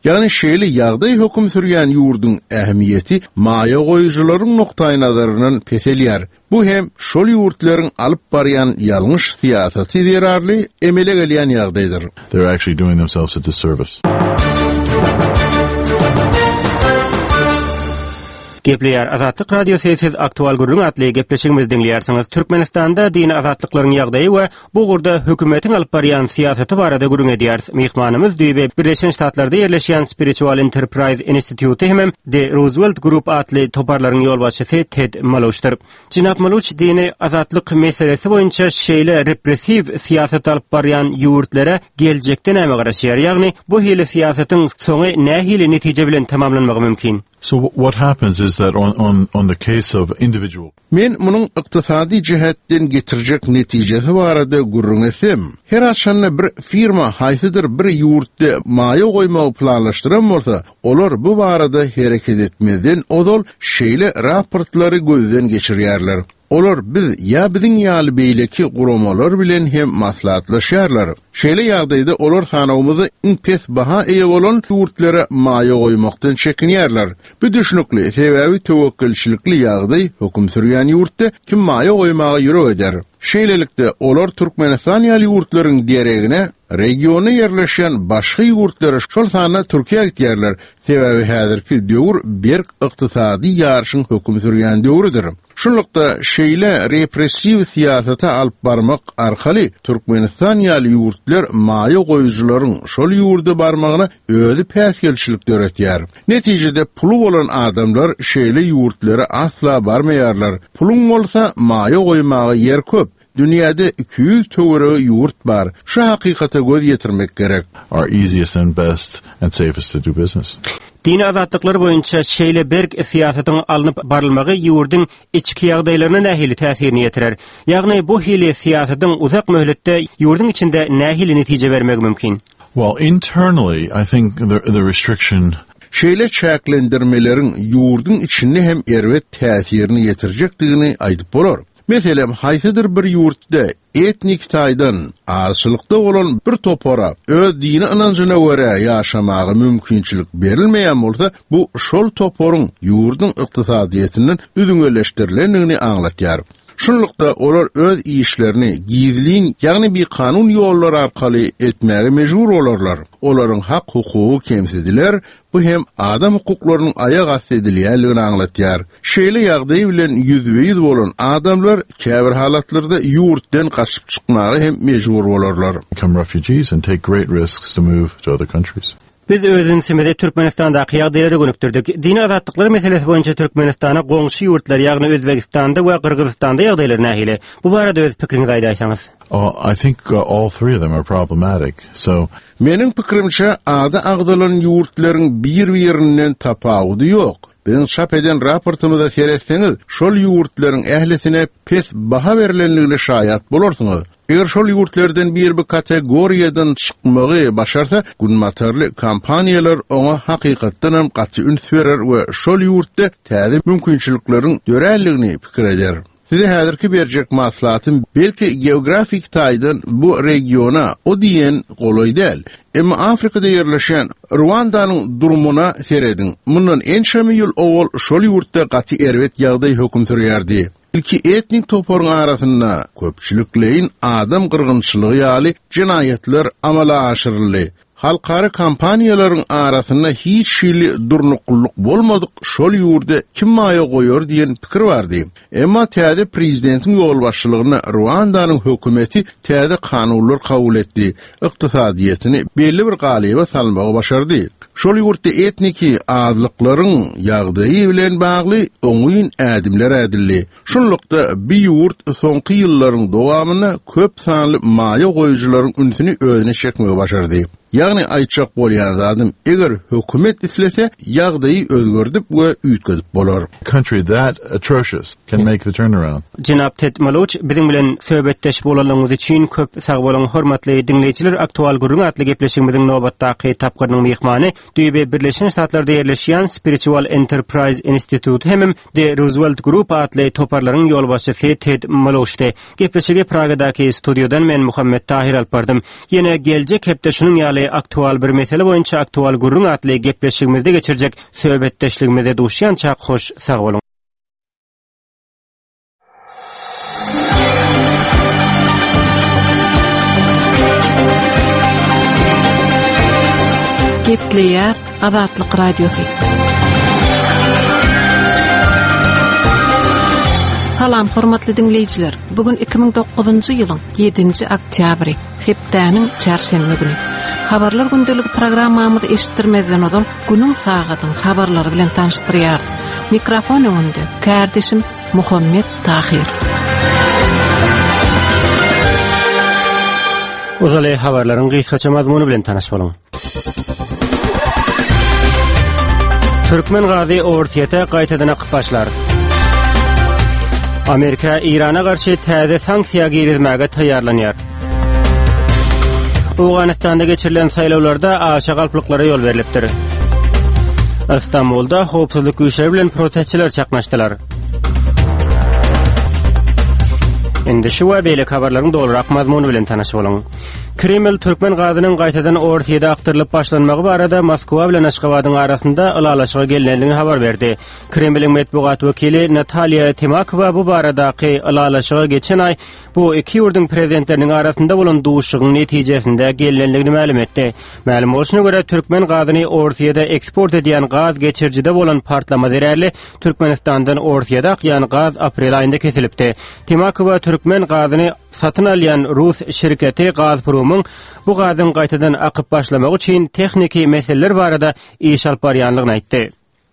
K: Yani şeýle ýagdaý hökm sürýän ýurdun ähmiýeti maýa goýucularyň noktaý nazaryndan peselýär. Bu hem şol ýurtlaryň alyp barýan ýalňyş siýasaty zerarly emele gelýän ýagdaýdyr.
J: They're actually doing themselves a disservice.
A: Gepleýär Azatlyk radiosyny siz aktual gurrun atly gepleşigimiz dinleýärsiňiz. Türkmenistanda dini azatlyklaryň ýagdaýy we bu gurda hökümetiň alyp barýan siýasaty barada gurrun edýäris. Mehmanymyz Düýbe Birleşen Ştatlarda ýerleşýän Spiritual Enterprise Institute hem de Roosevelt Group atly toparlaryň ýolbaşçysy Ted Malloch'dyr. Jinap Malloch dini azatlyk meselesi boýunça şeýle repressiv siýasat alyp barýan ýurtlara geljekde näme garaşýar? Ýagny bu hili siýasatyň soňy nähili netije bilen tamamlanmagy mümkin?
J: So what happens is that on the case of individual.
K: Men munyň ykdysady jihetden getirjek netijesi barada gurrun etsem, her açanna bir firma haýsydyr bir ýurtda maýa goýmagy planlaşdyran bolsa, olar bu barada hereket etmeden odol şeýle raportlary gözden geçirýärler. Olar biz biziň ýaly beýleki guramalar bilen hem maslahatlaşýarlar. Şeýle ýagdaýda olar sanawymyzy pes baha eýe bolan ýurtlara maýa goýmakdan çekinýärler. Bu düşünükli sebäbi tewekkülçilikli ýagdaý hökm sürýän ýurtda kim maýa goýmagy ýürek eder. Şeýlelikde olar Türkmenistan ýaly ýurtlaryň diýeregine regiona ýerleşen başga ýurtlara şol sanyna Türkiýe gitýärler. Sebäbi häzirki döwür berk ykdysady ýarşyň hökm sürýän döwürdir. Şunlukda şeýle repressiv siýasata alyp barmak arkaly Türkmenistan ýaly ýurtlar maýa goýucularyň şol ýurda barmagyna özi päsgelçilik döretýär. Netijede pulu bolan adamlar şeýle ýurtlara asla barmaýarlar. Pulun bolsa maýa goýmagy ýer köp. Dünyada 200 töwere ýurt bar. Şu hakykata göz ýetirmek gerek.
J: Are easiest and best and safest to do business.
A: Dini azatlyklar boýunça şeýle berk siýasatyň alınıp barylmagy ýurdun içki ýagdaýlaryna nähili täsirini ýetirer. Ýagny bu hili siýasatyň uzak möhletde ýurdun içinde nähili netije bermegi mümkin?
J: Well, internally, I think the restriction
K: şeýle çäklendirmeleriň ýurdun içinde hem erwet täsirini ýetirjekdigini aýdyp bolar. Meselem, haýsydyr bir ýurtda etnik taýdan azçylykda bolan bir topara öz dini anancına görä ýaşamagy mümkinçilik berilmeýän bolsa, bu şol toporyň ýurdun ykdysadyetinden üdüňeleşdirilendigini aňlatýar. Şunlukda olar öz işlerini gizlin, ýagny bir kanun ýollary arkaly etmäge mejbur bolarlar. Olaryň hak hukugy kemsediler, bu hem adam hukuklarynyň aýak assedilýänligini aňlatýar. Şeýle ýagdaý bilen ýüzbeýiz bolan adamlar käbir halatlarda ýurtdan gaçyp çykmagy hem mejbur bolarlar.
J: Become refugees and take great risks to move to other countries.
A: Biz özünsemede Türkmenistanda ýagdaýlary gönükdirdik. Dini azatlyklar meselesi boýunça Türkmenistana goňşy ýurtlar, ýagny Özbekistanda we Kyrgyzstanda ýagdaýlar nähili? Bu barada öz pikiriňizi aýdaýsaňyz.
J: I think all three of them are problematic. So
K: meniň pikirimçe ada agdalan ýurtlaryň bir-birinden tapawudy ýok. Bizim çap eden raportumyzda seretseňiz, şol ýurtlaryň ählisine pes baha berilenligine şaýat bolarsyňyz. Eger şol ýurtlardan bir kategoriýadan çykmagy başarsa, günmatarly kampaniýalar ona hakykatdan hem gaty üns berer we şol ýurtda täze mümkinçilikleriň dörälligini pikir eder. Size häzirki berjek maslahatym belki geografik taýdan bu regiona o diýen golaý däl. Emma Afrikada ýerleşen Rwandanyň durumuna seredin. Mundan enşemi ýyl owal şol ýurtda gaty erwet ýagdaý hökm sürýärdi. İlki etnik toporyň arasynda köpçülikleýin adam gyrgynçylygy ýaly jinayetler amala aşyryldy. Halkara kampaniýalaryň arasynda hiç şeýle durnukluk bolmadyk şol ýurda kim maýa goýar diýen pikir bardy. Emma täze prezidentiň ýolbaşçylygyna Rwandanyň hökümeti täze kanunlar kabul etdi. Ykdysadyetini belli bir galyba salmagy başardy. Şol ýurtda etniki azlyklaryň ýagdaýy bilen bagly oňuýyn ädimler ädildi. Şunlukda bir ýurt soňky ýyllaryň dowamyna köp sanly maýa goýucularyň ünsini özüne çekmegi başardy. Ýagny aýtjak bolýan zadım eger hökümet islese ýagdaýy özgördüp we üýtgedip bolar.
J: Country that atrocious can make the turnaround.
A: Jinap Ted Malloch biziň bilen söhbetdeş bolanlygyňyz üçin köp sag bolan hormatly dinleýijiler, aktual gurrun atly gepleşigimiziň nobatdaky tapgyrynyň mehmany Düýbe Birleşen Ştatlarda ýerleşýän Spiritual Enterprise Institute hem de Roosevelt Group atly toparlaryň ýolbaşçysy Ted Malloch'dy. Gepleşigi Pragadaky studiodan men Muhammed Tahir alpardym. Ýene geljek hepde şunyň ýaly ýa-ni aktual bir mesele boýunça aktual gurrun atly gepleşigimizde geçirjek söhbetdeşligimize duşýança hoş sag bolun.
B: Gepleýär Azatlyk radiosu. Salam hormatly dinleýijiler. Bugün 2009-njy ýylyň 7-nji oktýabry, hepdäniň çarşembe güni. Habarlar gündeligi programmamyzy eşitdirmeden odan günüň sagatyň habarlary bilen tanışdyrýar. Mikrofon öňünde kardeşim Muhammed Tahir.
A: Uzalay habarlaryň gysgaça mazmuny bilen tanaş bolun. Türkmen gazy ortiýete gaýtadan akyp başlar. Amerika İrana garşy täze sanksiýa girizmäge taýýarlanýar. Awganistanda geçirilen saýlawlarda aşa galplyklary ýol berilipdir. İstanbulda howpsuzlyk güýçleri bilen protestçiler çaknaşdylar. Indi şu we beýle habarlaryň dolurak mazmuny bilen tanaş bolun. Kreml Türkmen gazynyň gaýtadan ortiýede aktyrylyp başlanmagy barada Moskwa bilen Aşgabatyň arasynda ylalaşyga gelenligini habar berdi. Kremliň medpugat wekili Natalia Timakova bu baradaky ylalaşyga geçen ay bu iki ýurduň prezidentleriniň arasynda bolan duşugyň netijesinde gelenligini ma'lum etdi. Ma'lum bolşuna görä Türkmen gazyny ortiýede eksport edýän gaz geçirjide bolan partlama zerärli Türkmenistandan ortiýede akýan gaz aprel aýynda kesilipdi. Timakova Türkmen gazyny satyn alýan Rus şirketi Gazpromyň bu gazyň gaýtadan akyp başlamagy üçin techniki meseleler barada iş alyp barýanlygyny aýtdy.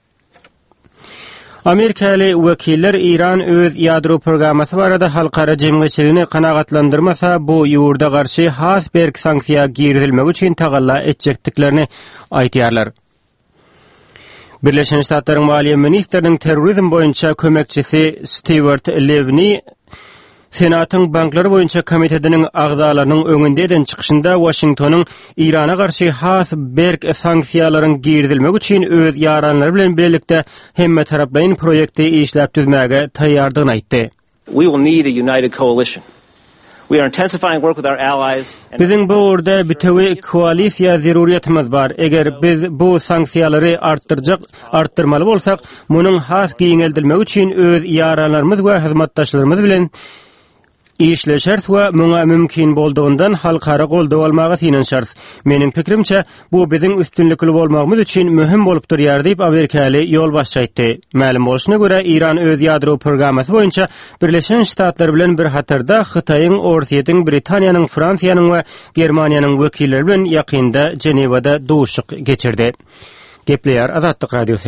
A: Amerikaly wekiller İran öz ýadro programmasy barada halkara jemgyçiligini kanagatlandyrmasa bu ýurda garşy has bir sanksiýa girilmegi üçin tagalla etjekdiklerini aýtýarlar. Birleşen Ştatlaryň Maliýe ministriniň terrorizm boýunça kömekçisi Stewart Levny Senatyň banklary boýunça komitetining agzalarynyň öňündeden çykyşynda Washingtonyň Irana garşy has berk sanksiýalaryň girilmegi üçin öz ýaranlary bilen birlikde hemme taraplaryň projekti işläp düzmäge taýýardygyny aýtdy.
L: We will need a united coalition. We are intensifying work with our allies.
A: Biziň bu orda bütewi koalisiýa zeruriýetimiz bar. Eger biz bu sanksiýalary artdyrmaly bolsak, munyň has giňeldilmegi üçin öz ýaranlarymyz we hyzmatdaşlarymyz bilen işleşärs we muňa mümkin boldugundan halkara goldaw almagy sinenşärs. Meniň pikirimçe bu biziň üstünlikli bolmagymyz üçin möhüm bolup durýar diýip Amerikaly ýolbaşçy aýtdy. Ma'lum bolşuna görä İran öz ýadro programmasy boýunça Birleşen Ştatlar bilen bir hatarda Hytaýyň, Orsiýetiň, Britaniýanyň, Fransiýanyň we Germaniýanyň wekilleri bilen ýakynda Jenewada duşuk geçirdi. Gepleýär Azatlyk radiosu.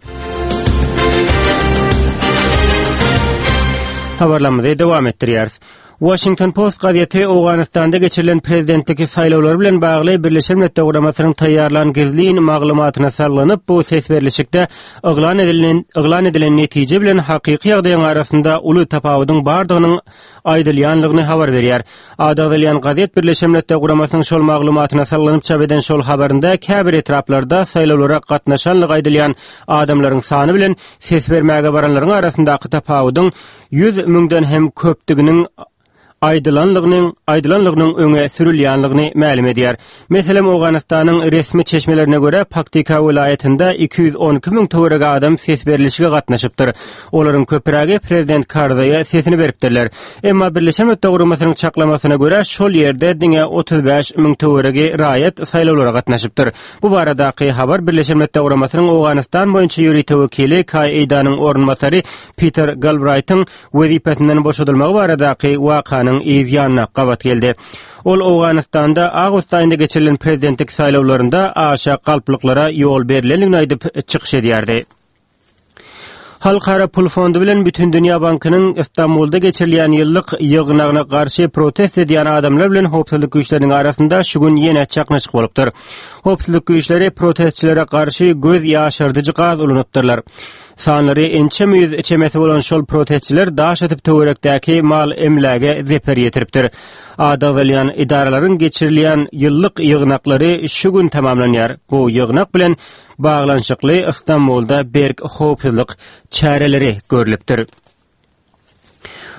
A: Habarlarymyzy dowam etdirýäris. Washington Post gazetesi Awganistanda geçirilen prezidentlik saýlawlary bilen bagly Birleşen Milletler Guramasynyň taýýarlanan gizlin maglumatyna sarlanyp bu ses berilişikde yglan edilen netije bilen hakyky ýagdaýyň arasynda uly tapawudyň bardygynyň aýdylýanlygyny habar berýär. Adadylýan gazet Birleşen Milletler Guramasynyň şol maglumatyna sarlanyp çap eden şol habarynda käbir etraplarda saýlawlara gatnaşanlyk aýdylýan adamlaryň sany bilen ses bermäge baranlaryň arasyndaky tapawudyň 100 000den hem köpdiginiň aýdylanlygynyň öňe sürilýänligini ma'lum edýär. Meselem Awganistanyň resmi çeşmelerine görä Paktika vilayetinde 212 000 töwerege adam ses berilişige gatnaşypdyr. Olaryň köpürägi prezident Karzaýa sesini beripdirler. Emma Birleşen Milletler Guramasynyň çaklamasyna görä şol ýerde diňe 35 000 töwerege raýat saýlawlara gatnaşypdyr. Bu baradaky habar Birleşen Milletler Guramasynyň Awganistan boýunça ýürüýte wekili Kaidanyň ornmasary Peter Galbraith'yň wezipesinden boşadylmagy baradaky wakanyň ýanna gabat geldi. Ol Awganistanda agust aýynda geçirilen prezidentlik saýlawlarynda aşa galplyklara ýol berilenligini aýdyp çykyş edýärdi. Halkara Pul Fondu bilen Bütün Dünya Bankynyň İstanbulda geçirilen ýyllyk ýygnagyna garşy protest edýän adamlar bilen howpsuzlyk güýçleriniň arasynda şu gün ýene çaknaşyk bolupdyr. Howpsuzlyk güýçleri protestçilere garşy göz ýaşyrdyjy gaz ulanypdyrlar. Sanlary ençe müýüz içemesi bolan şol protestçiler daş atyp töwerekdäki mal emläge zeper ýetiripdir. Adadylyan idaralaryň geçirilen ýyllyk ýygnaklary şu gün tamamlanýar. Bu ýygnak bilen baglanşykly İstanbulda berk howpsuzlyk çäreleri görülipdir.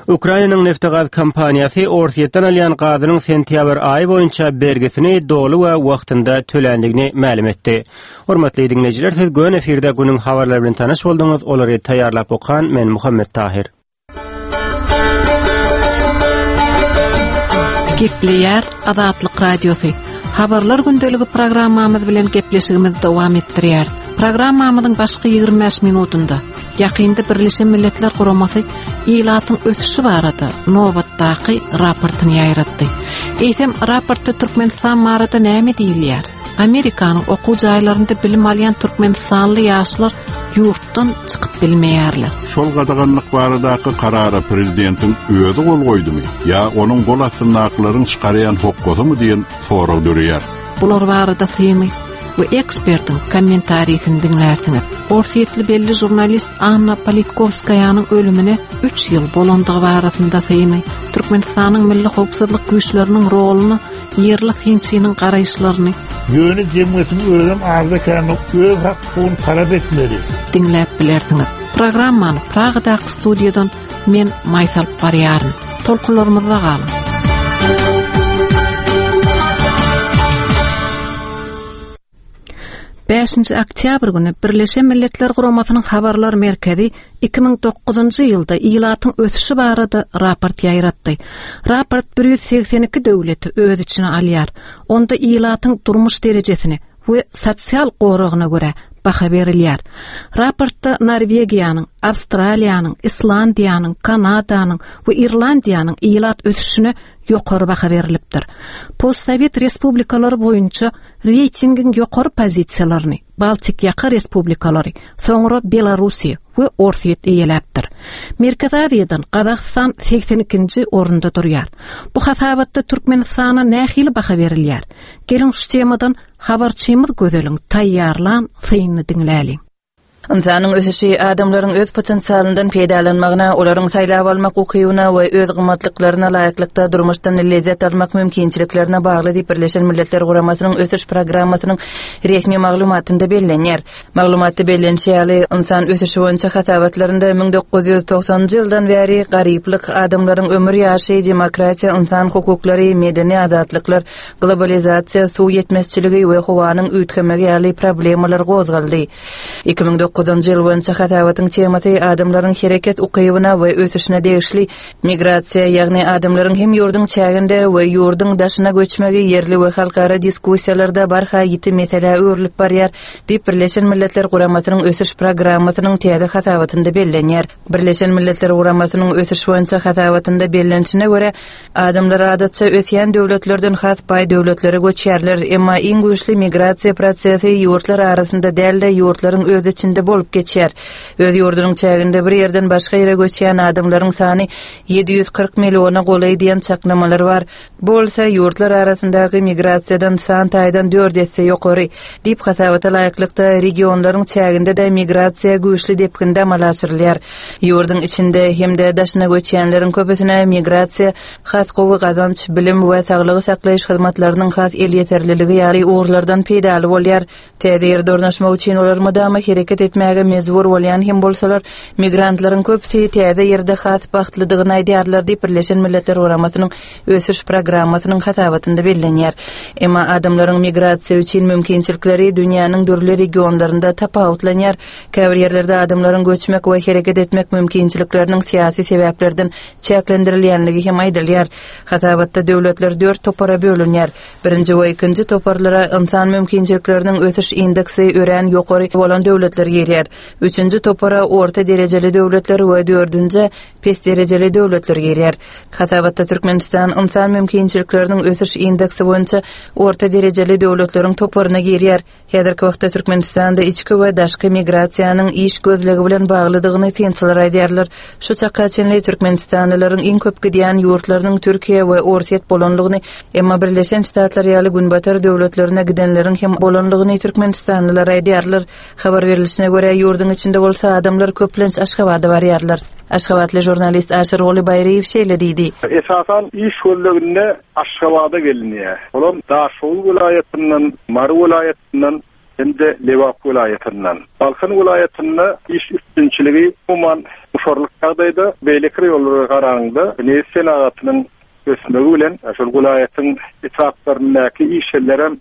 A: Ukrainanyň Neftegaz kompaniýasy Orsiýetden alýan gazynyň sentýabr aýy boýunça bergisini dolu we wagtynda tölendigini ma'lum etdi. Hormatly dinleýijiler, siz gön efirde günüň habarlary bilen tanyş boldyňyz. Olary taýýarlap okan men Muhammed Tahir.
B: Gepleýär Azatlyk radiosu. Habarlar gündeligi programmamyz bilen gepleşigimiz dowam etdirýär. Programmamyzyň başky 25 minutunda ýakynda Birleşen Milletler Guramasy ýylatyň ösüşi barada nobatdaky raportyny ýaýratdy. Eýsem raportda Türkmenistan barada näme diýilýär? Amerikanyň okuw jaýlarynda bilim alýan türkmenistanly ýaşlar ýurtdan çykyp bilmeýärler.
K: Şol gadaganlyk baradaky karara prezidentiň özi gol goýdymy? Ya onuň gol atyndaklaryň çykarýan hokkusymy diýen sorag dörýär.
B: Bular barada syny we ekspertin kommentariýasyny dinlersiňiz. Orsiýetli belli jurnalist Anna Politkovskaýanyň ölümine 3 ýyl bolandygy barasynda syny Türkmenistanyň milli howpsuzlyk güýçleriniň roluny, ýerli finçiniň garaýşlaryny,
M: ýöne jemgyýetiň ölüm arzyklaryny öz hakkyny talap etmeli.
B: Dinläp bilersiňiz. Programmany Pragadaky studiýadan men Maýsal Barýaryn. Tolkunlarymyzda galyn. 5 oktyabr günü Birleşen Milletler Guramasynyň habarlar merkezi 2009-njy ýylda ýylatyň ösüşi barada raport ýaýratdy. Raport 182 döwleti öz içine alýar. Onda ýylatyň durmuş derejesini we sosial goragyna görä baha berilýär. Raportda Norwegiýanyň, Awstraliýanyň, Islandiýanyň, Kanadanyň we Irlandiýanyň ýylat ösüşine ýokary baha berilipdir. Postsovet respublikalary boýunça reytingin ýokary pozisiýalaryny Baltik ýaka respublikalary, soňra Belarusiýa we Orsiýet eýeläpdir. Merkez Aziýadan Gazaqstan 82-nji orunda durýar. Bu hasabatda Türkmenistana nähili baha berilýär. Gelin şu temadan habarçymyz gözeliň taýýarlan syny dinläli.
N: İnsanyň ösüşi adamlaryň öz potensialyndan peýdalanmagyna, olaryň saýlap almak ukybyna we öz gymmatlyklaryna laýyklykda durmuşdan lezzet almak mümkinçiliklerine bagly diýip Birleşen Milletler Guramasynyň ösüş programmasynyň resmi maglumatynda bellenýär. Maglumatda bellenýär, insan ösüşi boýunça hasabatlarynda 1990-njy ýyldan bäri garyplyk, adamlaryň ömür ýaşy, demokratiýa, insan hukuklary, medeni azatlyklar, globalizasiýa, suw ýetmezçiligi we howanyň üýtgemegi ýaly problemalar gozgaldy. 2009-njy ýyl boýunça hasabatyň temasy adamlaryň hereket ukybyna we ösüşine degişli migrasiýa, ýagny adamlaryň hem ýurdun çäginde we ýurdun daşyna göçmegi ýerli we halkara diskussiýalarda barha ýiti mesele öwrülip barýar diýip Birleşen Milletler Guramasynyň ösüş programmasynyň täze hasabatynda bellenýär. Birleşen Milletler Guramasynyň ösüş boýunça hasabatynda bellenişine görä adamlar adatça ösýän döwletlerden has paý döwletlere göçýärler, emma iň güýçli migrasiýa prosesi ýurtlar arasynda däl-de ýurtlaryň öz içinde bolup geçýär. Öz ýurdunyň çäginde bir ýerden başga ýere göçýän adamlaryň sany 740 milliona golay diýen çaknamalar bar. Bolsa ýurtlar arasyndaky migrasiýadan san taýdan 4 esse ýokary diýip hasabata laýyklykda regionlaryň çäginde de migrasiýa güýçli depkinde amal açyrylýar. Ýurdun içinde hemde daşyna göçýänleriň köpüsine migrasiýa has gowy gazanç, bilim we saglygy saklaýyş hyzmatlarynyň has el ýeterliligi ýaly uğurlardan peýdali bolýar. Täze ýerde ornaşmak üçin olar mudama hareket etmäge mezbur bolýan hem bolsalar, migrantlaryň köpsi täze ýerde has bagtlydygyny aýdýarlar diýip Birleşen Milletler Guramasynyň ösüş programmasynyň hasabatynda bellenýär. Emma adamlaryň migrasiýa üçin mümkinçilikleri dünýäniň dörli regionlarynda tapawutlanýar. Käbir ýerlerde adamlaryň göçmek we hareket etmek mümkinçilikleriniň syýasy sebäplerden çäklendirilýänligi hem aýdylýar. Hasabatda döwletler 4 topara bölünýär. Birinji we ikinji toparlara insan mümkinçilikleriniň ösüş indeksi ören ýokary bolan döwletler girýär. Üçüncü topara orta derejeli döwletler we 4-nji pes derejeli döwletler girýär. Hasabatda Türkmenistan insan mümkinçilikleriniň ösüş indeksi boýunça orta derejeli döwletleriň toparyna girýär. Häzirki wagtda Türkmenistanda içki we daşky migrasiýanyň iş gözlegi bilen baglydygyny synçylar aýdýarlar. Şu çakka çenli Türkmenistanlylaryň iň köp gidýän ýurtlarynyň Türkiýe we Orsiýet bolanlygyny, emma Birleşen Ştatlar ýaly günbatar döwletlerine gidenleriň hem bolanlygyny Türkmenistanlylar aýdýarlar. Habar berilişine göre ýurdun içinde bolsa adamlar köplenç Aşgabatda barýarlar. Aşgabatly jurnalist Aşyr Goly Baýraýew şeýle diýdi.
C: Esasan iş gözleginde Aşgabatda gelinýär. Olam Daşow vilayatynyň, Mary vilayatynyň
O: Endi Lewak vilayetinden. Balkan vilayetinde iş üstünçülüğü umuman muşorluk tağdayda beylekri yolları qarağında Neysen ağatının gösmegi bilen şol vilayetin etraflarındaki işçilerin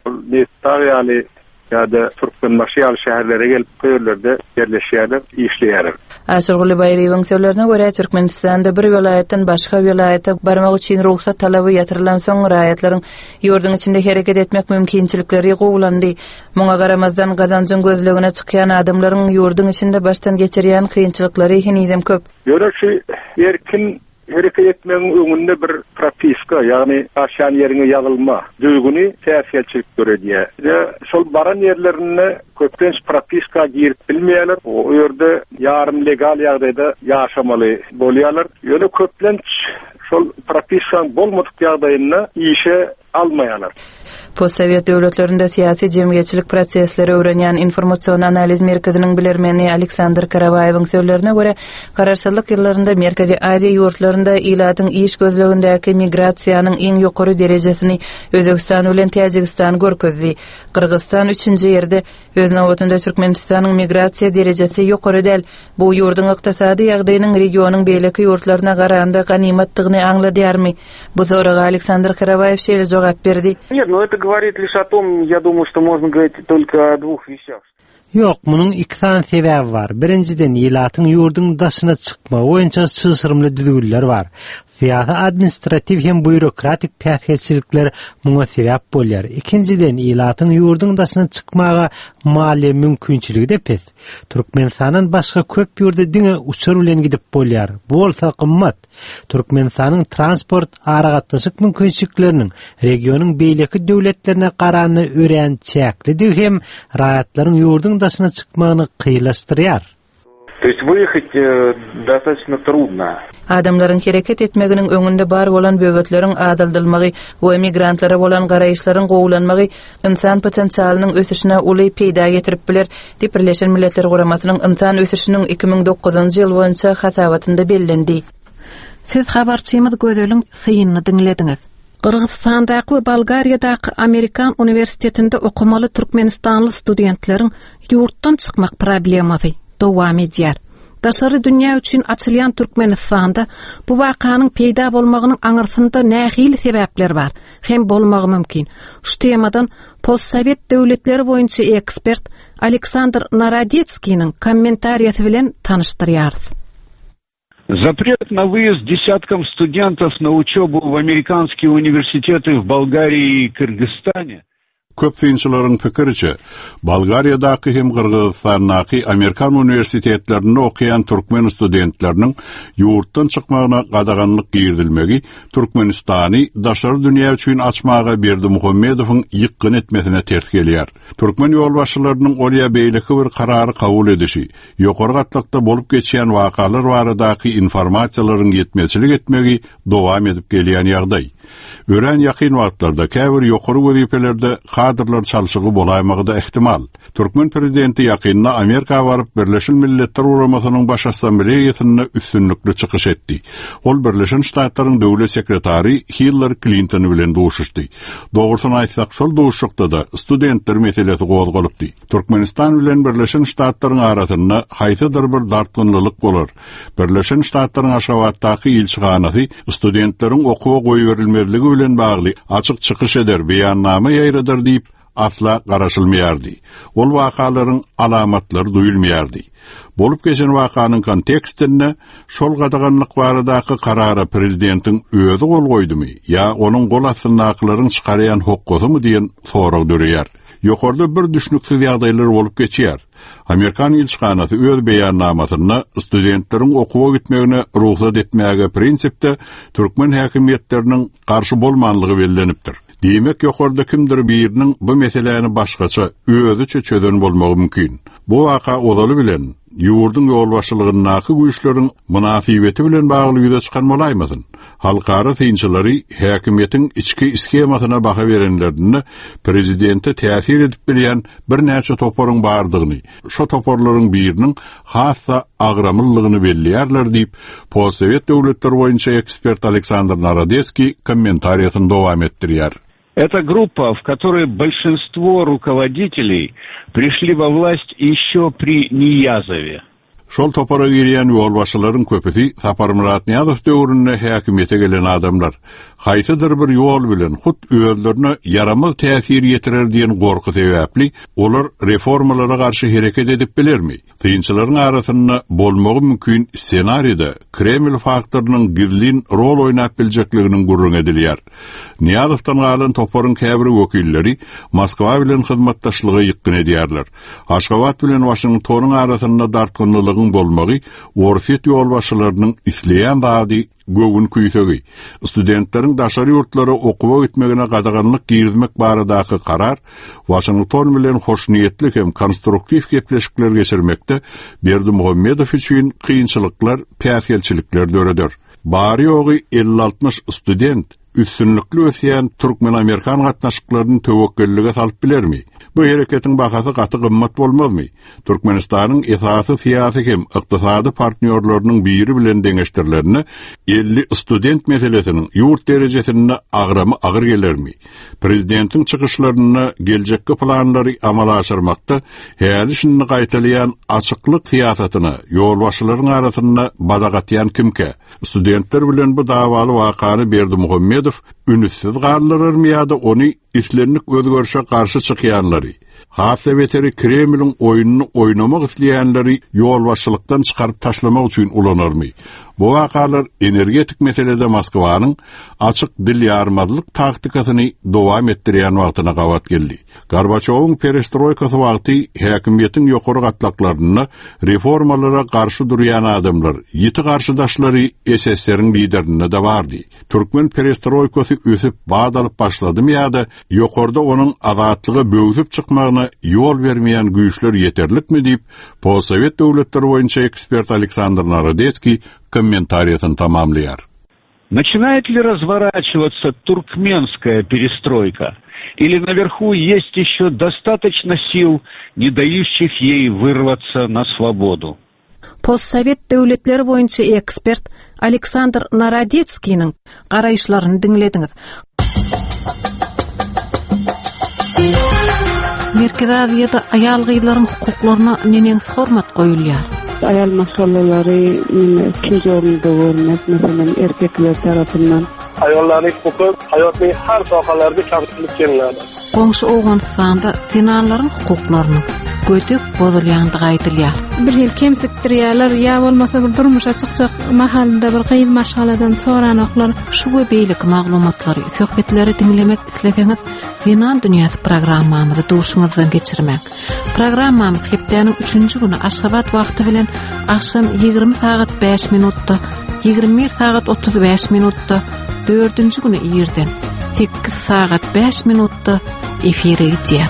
O: Neysen ya da Türkmenmaşyal şäherlere gelip köýerlerde yerleşýärler, işleýärler.
N: Aşyrguly Baýryň sözlerine görä Türkmenistanda bir vilayetten başga vilayete barmak üçin ruhsat talaby ýatyrylan soň raýatlaryň ýurdun içinde hereket etmek mümkinçilikleri gowlandy. Muňa garamazdan gazanjyň gözlegine çykýan adamlaryň ýurdun içinde baştan geçirýän kynçylyklary hinizem köp.
O: Ýörekçi erkin hareket etmenin öňünde bir propiska, yani aşan yerine ýagylma duyguny täsirçilik görediýär. Şol baran yerlerine köpden propiska girip bilmeýärler. O ýerde yarım legal ýagdaýda ýaşamaly bolýarlar. Ýöne köpden şol propiska bolmadyk ýagdaýynda işe almaýarlar.
N: Postsovet döwletlerinde siyasi jemgyýetçilik prosesleri öwrenýän Informatsion analiz merkeziniň bilermeni Aleksandr Karavayewiň sözlerine görä, garaşsyzlyk ýyllarynda Merkezi Aziýa ýurtlarynda ilatyň iş gözlegindäki migrasiýanyň iň ýokary derejesini Özbegistan bilen Täjikistan görkezdi. Kyrgyzstan 3-nji ýerde, öz nowatynda Türkmenistanyň migrasiýa derejesi ýokary däl. Bu ýurdun ykdysady ýagdaýynyň regionyň beýleki ýurtlaryna garaganda ganymatdygyny aňladýarmy? Bu soraga Aleksandr Karavayew şeýle jogap berdi.
P: Говорит лишь о том, я думаю, что можно говорить только о двух вещах.
Q: Yok, bunun iki tane sebäbi var. Birinciden ilatyň ýurdun daşyna çykma boýunça çysyrymly düzgünler var. Siyasi administrativ hem bürokratik päsgetçilikler muňa sebäp bolýar. Ikinciden ilatyň ýurdun daşyna çykmaga mali mümkinçiligi de pes. Türkmenistanyň başga köp ýurda diňe uçur bilen gidip bolýar. Bu bolsa gymmat. Türkmenistanyň transport aragatlaşyk mümkinçilikleriniň regionyň beýleki döwletlerine garany ören çäklidir hem raýatlaryň ýurdun daşyna çykmagyny kıylaşdyrýar.
P: То есть выехать достаточно трудно.
N: Adamlaryň hereket etmeginiň öňünde bar bolan böwretleriň adaldylmagy we emigrantlara bolan garaýşlaryň gowulanmagy insan potensialynyň ösüşine uly peýda getirip biler. Birleşen Milletler Guramasynyň insan ösüşiniň 2009-njy ýyl boýunça hasabatynda bellendi.
B: Siz habarçymyz Gödeliň syýynyny diňlediňiz. Kırgızstandaky we Bolgariýadaky Amerikan universitetinde okumaly türkmenistanly studentleriň ýurtdan çykmak problemasy dowam edýär. Daşary dünýä üçin açylýan Türkmenistanda bu wakanyň peýda bolmagynyň aňyrsynda nähili sebäpler bar, hem bolmagy mümkin. Şu temadan postsovet döwletleri boýunça ekspert Aleksandr Narodetskiň kommentariýasy bilen tanıştyrýarys.
R: Запрет на выезд десяткам студентов на учебу в американские университеты в Болгарии и Кыргызстане.
K: Köpçülerin pikiriçe, Bolgariyadaky hem Kırgızstandaky Amerikan universitetlerinde okuyan Türkmen studentlerinin yurtdan çykmagyna gadaganlyk girdilmegi Türkmenistany daşary dünýä üçin açmaga Berdi Muhammedowyň ýykgyn etmesine ters gelýär. Türkmen ýolbaşçylarynyň olýa beýleki bir karary kabul edişi, ýokary gatlykda bolup geçýän wakalar baradaky informasiýalaryň ýetmezçilik etmegi dowam edip gelýän ýagdaý. Ören ýakyn wagtlarda käbir ýokary wezipelerde kadrlar çalşygy bolaýmagy da ihtimal. Türkmen prezidenti ýakynda Amerika baryp Birleşen Milletler Guramasynyň baş assambleýasyna üstünlikli çykyş etdi. Ol Birleşen Ştatlaryň döwlet sekretary Hillary Clinton bilen duşuşdy. Dogrusyny aýtsak, şol duşukda da studentler meselesi gozgalypdy. Türkmenistan bilen Birleşen Ştatlaryň arasynda haýsydyr bir dartgynlyk bolar. Birleşen Ştatlaryň Aşgabatdaky ilçihanasy studentleriň okuwa goýberilmezligi bilen bagly açyk çykyş eder, beýannama ýaýradar diýip asla garaşylmaýardy. Ol wakalaryň alamatlary duýulmaýardy. Bolup geçen wakanyň kontekstinde şol gadaganlyk baradaky karara prezidentiň özü gol goýdymy ýa onuň gol asynaklaryň çykarýan hokkusymy diýen sorag dörýär. Ýokarda bir düşnüksiz ýagdaýlar bolup geçýär. Amerikan ilçihanasy öz beýannamasyna studentleriň okuwa gitmegine ruhsat etmäge prinsipde türkmen häkimetleriniň garşy bolmanlygy bellenipdir. Demek ýokarda kimdir biriniň bu meseleni başgaça özüçe çözen bolmagy mümkin. Bu waka odaly bilen ýurdun ýolbaşçylygynyňky güýçleriň münasibeti bilen bagly ýüze çykan bolaýmasyn. Halkara tynçylary häkimetiň içki skemasyna baha berenlerinde prezidente täsir edip bilýän bir näçe toporyň bardygyny, şo toporlaryň biriniň hassa agramyllygyny belliýärler diýip postsovet döwletleri boýunça ekspert Aleksandr Narodetski kommentariýasyny dowam etdirýär.
R: Это группа, в которой большинство руководителей пришли во власть еще при Ниязове.
K: Şol topara giriyen yolbaşçıların köpüti Sapar Murat Niyazov döwründe häkimete gelen adamlar. Haýsydyr bir ýol bilen hut öýlerine yaramaz täsir ýetirer diýen gorky sebäpli olar reformalara garşy hereket edip bilermi? Tynçylaryň arasynda bolmagy mümkin ssenariyda Kreml faktorynyň gizlin rol oýnap biljekliginiň gurrun edilýär. Niyazowdan galan toparyň käbir wekilleri Moskwa bilen hyzmatdaşlygy ýykdyn edýärler. Aşgabat bilen Washingtonyň arasynda dartgynlygyň bolmagy Orset ýolbaşçylarynyň isleýän bady göwün küýsegi. Studentleriň daşary ýurtlara okuwa gitmegine gadaganlyk girizmek baradaky karar Washington bilen hoşniýetli hem konstruktiv gepleşikler geçirmekde Berdimuhammedow üçin kynçylyklar, päsgelçilikler döreder. Bari ogy 50-60 student üstünlükli ösýän Türkmen-Amerikan gatnaşyklaryny töwekküllige salyp bilermi? Bu hereketiň bahasy gaty gymmat bolmazmy? Türkmenistanyň esasy syýasy hem ykdysady partnerläriniň biri bilen deňeşdirlerini 50 student meselesiniň ýurt derejesinde agramy agyr gelermi? Prezidentiň çykyşlaryny geljekki planlary amala aşyrmakda häli şunu gaýtalýan açyklyk syýasatyny ýolbaşçylaryň arasynda bazagatýan kimke? Studentler bilen bu dawaly wakany Berdimuhammedow ünüssiz garlararmy ýa-da ony islenlik özgörüşe garşy çykýanlary? Hasa beteri Kremlin oyununu oynamak isleýänleri ýolbaşçylykdan çykaryp taşlamak üçin ulanarmy? Bu wakalar energetik meselede Moskwanyň açyk dil ýarmazlyk taktikasyny dowam etdirýän wagtyna gawat geldi. Gorbaçowyň perestroykasy wagty häkimiýetiň ýokary gatlaklaryna reformalara garşy durýan adamlar, ýiti garşydaşlary SSR-iň liderine de bardy. Türkmen perestroykasy ösüp badalyp başladymy ýa-da ýokarda onuň azatlygy böwüzüp çykmagyna ýol bermeýän güýçler ýeterlikmi diýip Possovet döwletleri boýunça ekspert Aleksandr Narodецкий комментариясын тамамлыяр.
R: Начинает ли разворачиваться туркменская перестройка? Или наверху есть еще достаточно сил, не дающих ей вырваться на свободу?
B: Possovet döwletleri boýunça ekspert Aleksandr Narodецкийниň garaýşlaryny diňlediňiz. Merkezi Aziýada aýal gyýlaryň hukuklaryna neňeňsi hormat goýulýar?
D: Ayal masalelary ikinci orunda görünmek, mesela erkekler tarafından.
C: Ayollarning huquqi hayotning har sohalarida kamchilik kelinadi.
B: Goňşy Owganystanda sinanlaryň hukuklaryny götük bozulýandygy aýdylýar.
I: Bir hil kemsikdirýärler, ýa bolmasa bir durmuş açykçak mahalda bir gyýyl maşgaladan soranoklar.
B: Şu we beýlik maglumatlary, söhbetleri dinlemek isleseňiz, Zinan Dünyasy programmamyzy duşuňyzdan geçirmek. Programmamyz hepdeniň 3-nji güni Aşgabat wagty bilen akşam 20 saat 5 minutda, 21 saat 35 minutda, 4-nji güni ýerden 8 saat 5 minutda efire gidýär.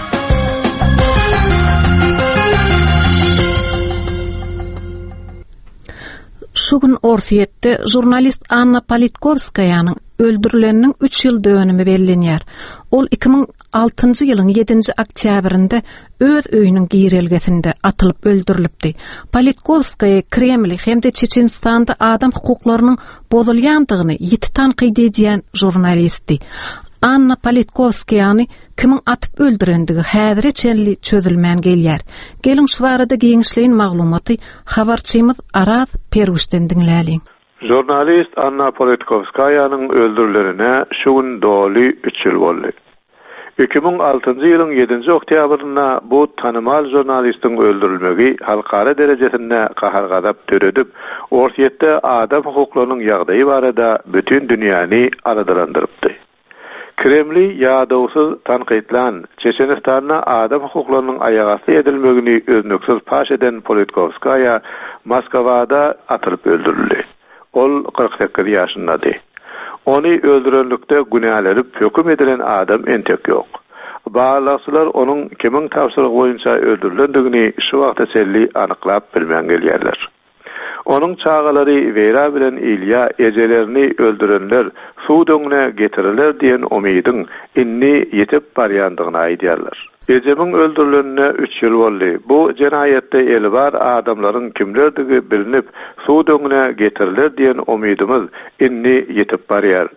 B: Şu gün Orsetde jurnalist Anna Politkovskaýanyň öldürileniniň 3 ýyl dönümi bellenýär. Ol 2006-njy ýylyň 7-nji oktýabrynda öz öýüniň giýrelgesinde atylyp öldürilipdi. Politkovskaýa Kreml hem-de Çeçenistanda adam hukuklarynyň bozulýandygyny ýiti tanqid edýän jurnalistdi. Anna Politkovskaýany kimin atyp öldürendigi häzirçenli çözülmän gelýär. Gelin şu barada giňişliň maglumaty habarçymyz Araz Perwişden dinläliň.
S: Jurnalist Anna Politkovskaýanyň öldürilerine şu gün doly 3 ýyl boldy. 2006-njy ýylyň 7-nji oktýabrynda bu tanymal jurnalistiň öldürilmegi halkara derejesinde kahar gadap töredip, Orsetde adam hukuklarynyň ýagdaýy barada bütün dünýäni aradandyrypdy. Kremli ýadawsyz tanqidlan Çeçenistanda adam hukuklarynyň aýagasy edilmegini öznüksiz paş eden Politkovskaýa Moskwada atylyp öldürildi. Ol 48 ýaşyndady. Onu öldürenlikde günäleri höküm edilen adam entek ýok. Baýlaçylar onuň kimin tapşyrygy boýunça öldürilendigini şu wagtda selli anyklap bilmän gelýärler. Onuň çağalary wera bilen ilya ejelerini öldürenler suw döňüne getiriler diýen umydyň inni ýetip barýandygyny aýdýarlar. Ejemiň öldürilenine 3 ýyl boldy. Bu jenaýetde elbar adamlaryň kimlerdigi bilinip suw döňüne getiriler diýen umydymyz inni ýetip barýar.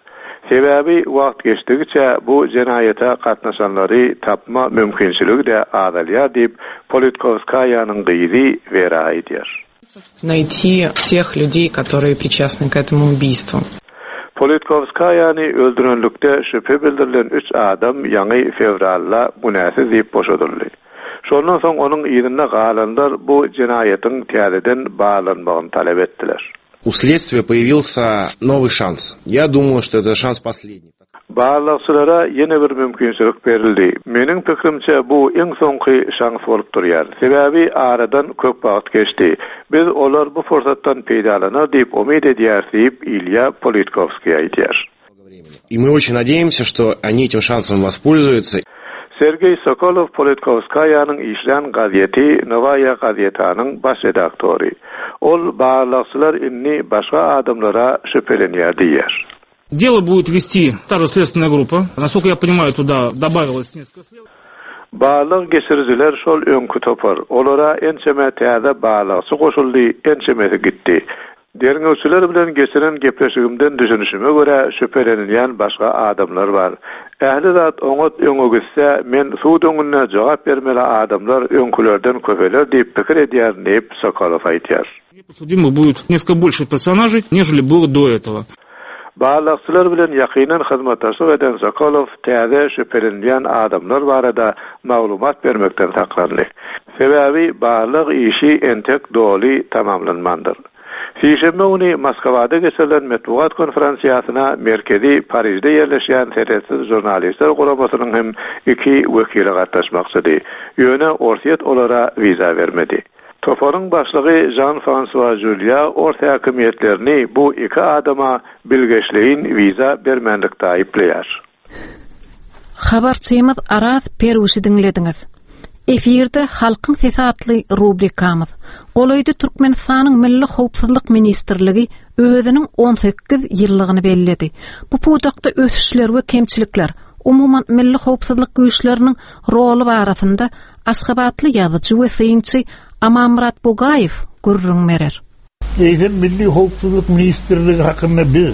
S: Sebebi wagt geçdigiçe bu jenayete gatnaşanlary tapma mümkinçiligi de azalýar diýip Politkovskaýanyň gyýdy bera aýdýar.
T: Найти всех людей, которые причастны к этому убийству.
S: Politkovskaýany öldürenlikde şüphe bildirilen 3 adam ýa-ni fevralda günäsiz diýip boşadyldy. Şondan soň onuň ýerine galanlar bu jenayetin täzeden bağlanmagyny talep etdiler.
U: У следствия появился новый шанс. Я думаю, что это шанс последний.
S: Bağlaçylara ýene bir mümkinçilik berildi. Meniň pikirimçe bu iň soňky şans bolup durýar. Sebebi aradan köp wagt geçdi. Biz olar bu fursatdan peýdalanar diýip umid edýär diýip Ilya Politkovskiy aýdýar.
U: И мы очень надеемся, что они этим шансом воспользуются.
S: Sergey Sokolov Politkovskaýanyň işlän gazeti Novaya gazetanyň baş redaktory. Ol bağlaçylar inni başga adamlara şüphelenýär diýer.
V: Дело будет вести та же следственная группа. Насколько я понимаю, туда добавилось несколько следов.
S: Bağlıq geçiriciler şol öňkü topar. Olara ençeme täze bağlaçy goşuldy, ençemesi gitdi. Derňewçiler bilen geçiren gepleşigimden düşünüşime göre şüphelenýän başga adamlar bar. Ähli zat oňa öňügse men suwduňyna jogap bermeli adamlar öňkülerden köpeler diýip pikir edýär diýip Sokolov aýdýar.
V: Судимых будет несколько больше персонажей, нежели было до этого.
S: Bağlaçylar bilen ýakynan hyzmatdaşlyk eden Sokolov täze şüphelenýän adamlar barada maglumat bermekden saklandy. Sebebi bağlyk işi entek doly tamamlanmandyr. Şeýşembe güni Moskwada geçirilen metbuat konferensiýasyna merkezi Parisde ýerleşýän tersiz jurnalistler guramasynyň hem 2 wekili gatnaşmakçydy. Ýöne orsiýet olara wiza bermedi. Toporun başlygy Jean-François Julia orta hakimiýetlerini bu 2 adama bilgeçliğin wiza bermänlikde aýplaýar.
B: Habarçymyz Araz Peruşy dinlediňiz. Efirde halkyň sesi atly rubrikamyz. Golaýdy Türkmenistanyň Milli Howpsuzlyk Ministrligi özüniň 18 ýyllygyny belledi. Bu pudakda ösüşler we kemçilikler, umuman milli howpsuzlyk güýçleriniň roli barasynda Aşgabatly ýazyjy we synçy Amamrat Bugayev gurrun berer.
M: Eýsem Milli Howpsuzlyk Ministrligi hakynda biz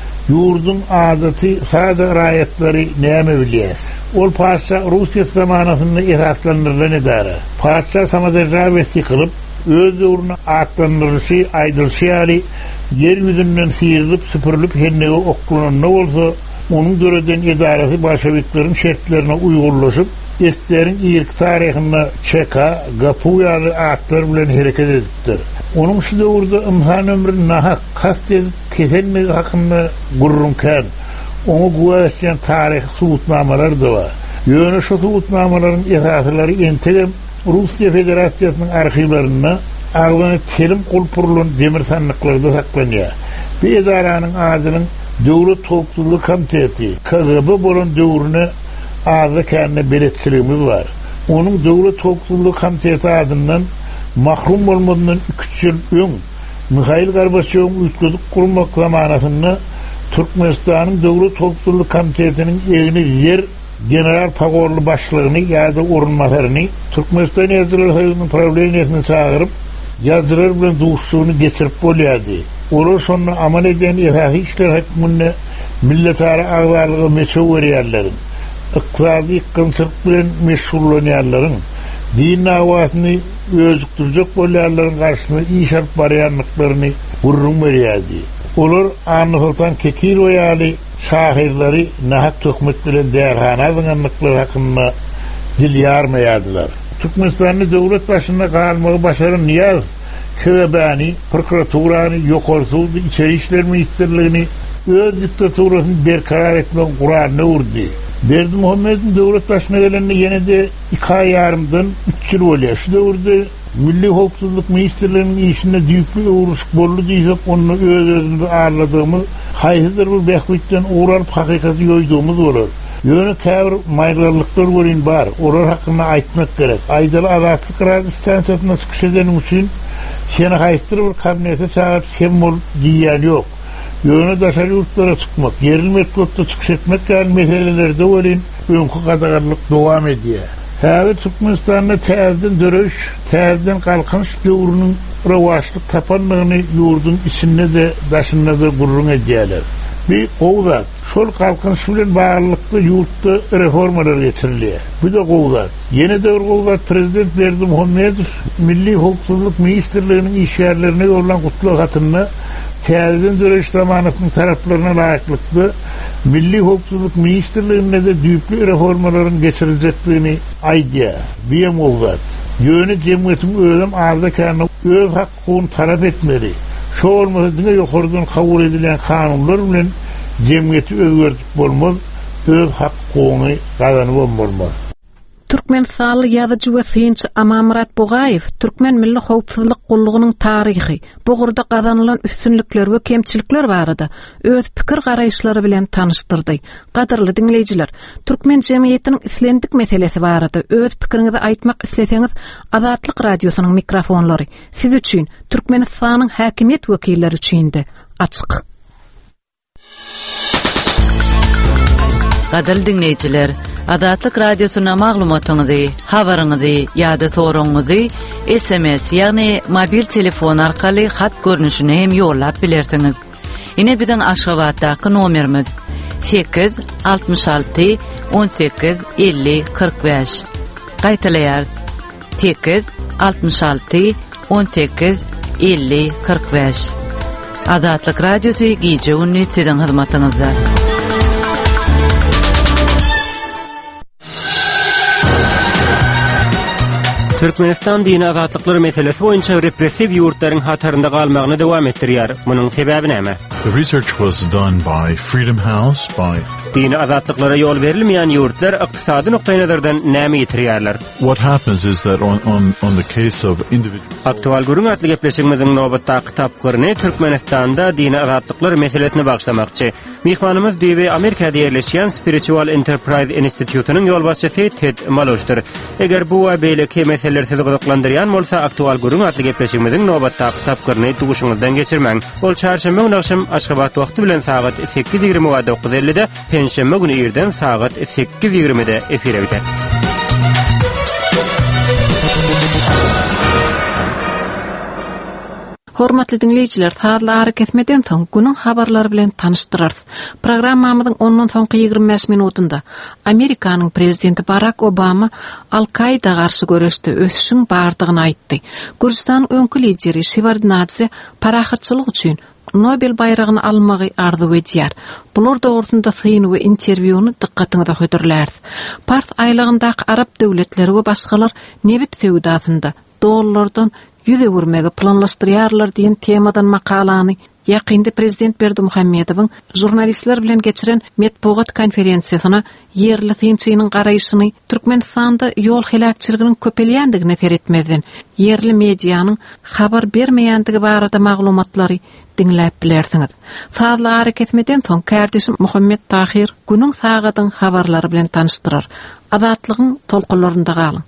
M: yurdun azaty sada raýatlary näme bilýäs? Ol paşa Russiýa zamanasynda esaslandyrylan edara. Paşa samazerjawesty kılıp öz ýurduny atlandyrýy, aýdylşýary yer ýüzünden siýrilip süpürilip hennege okulanyna bolsa, onuň göreden edarasy bolşevikleriň şertlerine uýgurlaşyp, eslerin ilk tarihyny çeka, gapuýary atlar bilen hereket edipdir. Onuň şu döwürde insan ömrüni nahak kast edip kesenmegi hakynda gurrunkan, onu guwaşýan taryh suwutnamalar da bar. Ýöne şu suwutnamalaryň esaslary entegem Russiýa Federasiýasynyň arxivlerinde aglyny terim gulpurlan demir sanyklarda saklanýar. Bu edaranyň azynyň Döwlet Howpsuzlyk Komiteti KGB bolan döwrüne azy kände beretçiligimiz bar. Onuň Döwlet Howpsuzlyk Komiteti azyndan mahrum bolmadynyň 3 ýyl öň Mikhail Gorbaçow üýtgüzip gurmak zamanasynda Türkmenistanyň Döwlet Howpsuzlyk Komitetiniň egni yer general pagorly başlygyny ýa-da orunmasaryny Türkmenistan ýazgylar soýuzynyň problemäsini çagyryp ýazgylar bilen duşsuny geçirip bolýardy. Olar şonu amal eden ýa-da işler hökmünde milletary agdarlygy meşhur berýärler. Iqtisadi kynçylyk bilen meşgullanýarlaryň din awasyny özükdirjek bolýarlaryň garşysyna iş alyp barýanlyklaryny gurrun berýärdi. Olar Anylsan Kekirow ýaly şahirleri nahak töhmet bilen därhana ýanlyklary hakynda dil ýarmaýardylar. Türkmenistanyň döwlet başynda galmagy başaran Niyaz Köbani prokuraturany ýokarsyz içeri işler ministrligini öz diktaturasyny berkarar etmek guranyna urdy. Berdi Muhammed'in döwlet başyna gelende ýene de 2 ýarymdan 3 ýyl bolýar. Şu döwürde Milli Howpsuzlyk Ministrliginiň işinde düýpli uruş boldy diýip onu öz-özüne arladygymyz, haýsydyr bir behwitden uğralyp hakykaty ýoýdygymyz bolar. Ýöne käbir maýlarlyklar bolan bar. Olar hakynda aýtmak gerek. Aýdaly azatlyk radio stansiýasyna çykyş eden üçin seni haýsydyr bir kabinete çağıryp sen bol diýýän ýok. Ýöne daşary ýurtlara çykmak, yerli metodda çykyş etmek ýa-ni meselelerde bolan öňkü gadagarlyk dowam edýär. Häzir Türkmenistanda täzeden dörüş, täzeden kalkınış döwrüniň rewaçlyk tapanlygyny ýurdun içinde de daşynda da gurrun edýärler. Bir gowda şol kalkınış bilen bağlılıkta yurtda reformalar geçirilýär. Bu da gowlat. Yeni döwür gowlat Prezident Berdimuhammedow Milli Howpsuzlyk Ministrliginiň işgärlerine ýollanan gutluk hatyny Täzeden Zöreşdramanyň taraplaryna laýyklykdy Milli Howpsuzlyk Ministrligine de düýpli reformalaryň geçiriljekdigini aýdýar. Biýem gowlat. Ýöne jemgyýetiň özüm arda öz hakkyny talap etmeli. Şol bolmasa ýokardan kabul edilen kanunlar bilen jemgyýeti özgertip bolmaz, öz hakkyny gazanyp bolmaz.
B: Türkmen sağlı yazıcı ve sıyınçı Amamurat Boğayev, Türkmen Milli Howpsuzlyk Gullugynyň taryhy, bugurda gazanylan üstünlikler we kemçilikler barada öz pikir garaýşlary bilen tanıştyrdy. Gaderly dinleýijiler, Türkmen jemgyýetiniň islendik meselesi barada öz pikiriňizi aýtmak isleseňiz, Azatlyk radiosynyň mikrofonlary siz üçin, Türkmenistanyň häkimiýet wekilleri üçin-de açyk.
F: Gaderly dinleýijiler, Azatlyk radiosyna maglumatyňyzy, habaryňyzy ýa-da soragyňyzy SMS ýagny mobil telefon arkaly hat görnüşine hem ýollap bilersiňiz. Ine biziň Aşgabatdaky nomerimiz 866 18 50 45. Gaýtalaýar 866 18 50 45. Azatlyk radiosy gije ünni siziň hyzmatyňyzda.
A: Türkmenistan dini azatlyklary meselesi boýunça repressiv ýurtlaryň hatarynda galmagyny dowam etdirýär. Munyň sebebi näme?
J: The research was done by Freedom House, by
A: dini azatlyklary ýol berilmeýän ýurtlar ykdysady nokta nazardan näme ýetirýärler?
J: What happens is that on the case of individuals.
A: Aktual gurun atly gepleşigimiziň nobatdaky tapgyryny Türkmenistanda dini azatlyklary meselesine bagşlamakçy. Mihmanymyz diýip Amerikada ýerleşýän Spiritual Enterprise Institute'nyň ýolbaşçysy Ted Malloch'dyr. Eger bu we beýleki meseleler sizi gyzyklandyrýan bolsa, aktual gurun atly gepleşigimiziň nobatdaky tapgyryny tuguşyňyzdan geçirmäň. Ol çarşamba güni akşam Aşgabat wagty bilen saat 8:20 we 9:50-de, penşembe güni ýerden saat 8:20-de efire biter.
B: Hormatly dinleýijiler, saatly hareketmeden soň günüň habarlary bilen tanıştyrarys. Programmamyzyň 10-dan soňky 25 minutunda Amerikanyň prezidenti Barack Obama Al-Qaida garşy görüşde ösüşiň bardygyny aýtdy. Gürjistan öňkü lideri Shevardnadze parahatçylyk üçin Nobel bayragyny almagy arzu edýär. Bular dogrusynda syň we interwýuny dikkatiňize hötürlär. Part aýlygyndaky Arab döwletleri we başgalar nebit feudasynda dollardan yüze vurmagy planlaşdyrýarlar diýen temadan makalany ýakynda Prezident Berdimuhammedowyň jurnalistler bilen geçiren metbuat konferensiýasyna ýerli synçynyň garaýşyny Türkmenistanda ýol helakçylygynyň köpelýändigine seretmeden ýerli mediýanyň habar bermeýändigi barada maglumatlary dinläp bilersiňiz. Saatly hareketmeden soň kardeşim Muhammed Tahir günüň sagatyň habarlary bilen tanıştyrar. Azatlygyň tolkunlarynda galyň.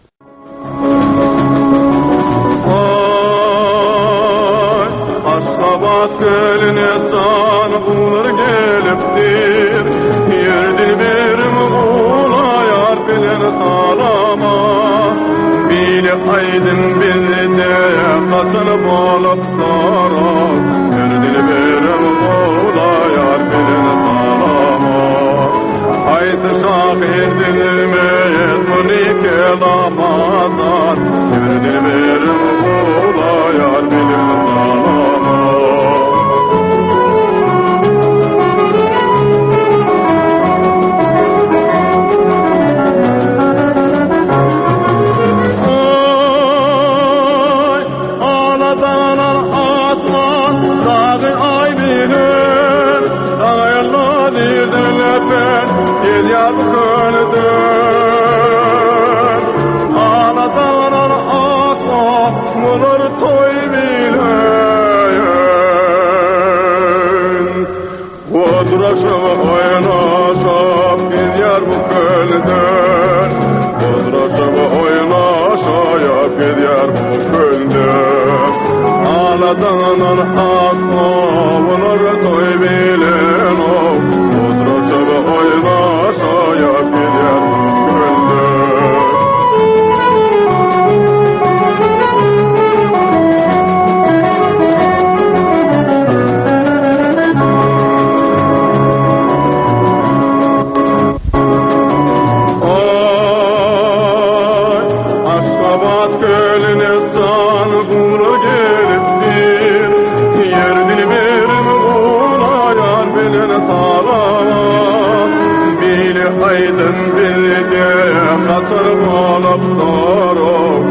G: Aşgabat gölüne can bulur gelipdir, yerdi berim ulayar bilen talama. Bile aydın bizde kaçınıp alıp sarar, yerdi berim ulayar bilen talama. Aydı şahidilmeyet bunu kelamazar, yerdi berim ulayar bilen talama. Anadan hakma bunlar toy bilen o odraşa oynaşa yapýar gönlüm. Bili aydın bildi katır bolup doğru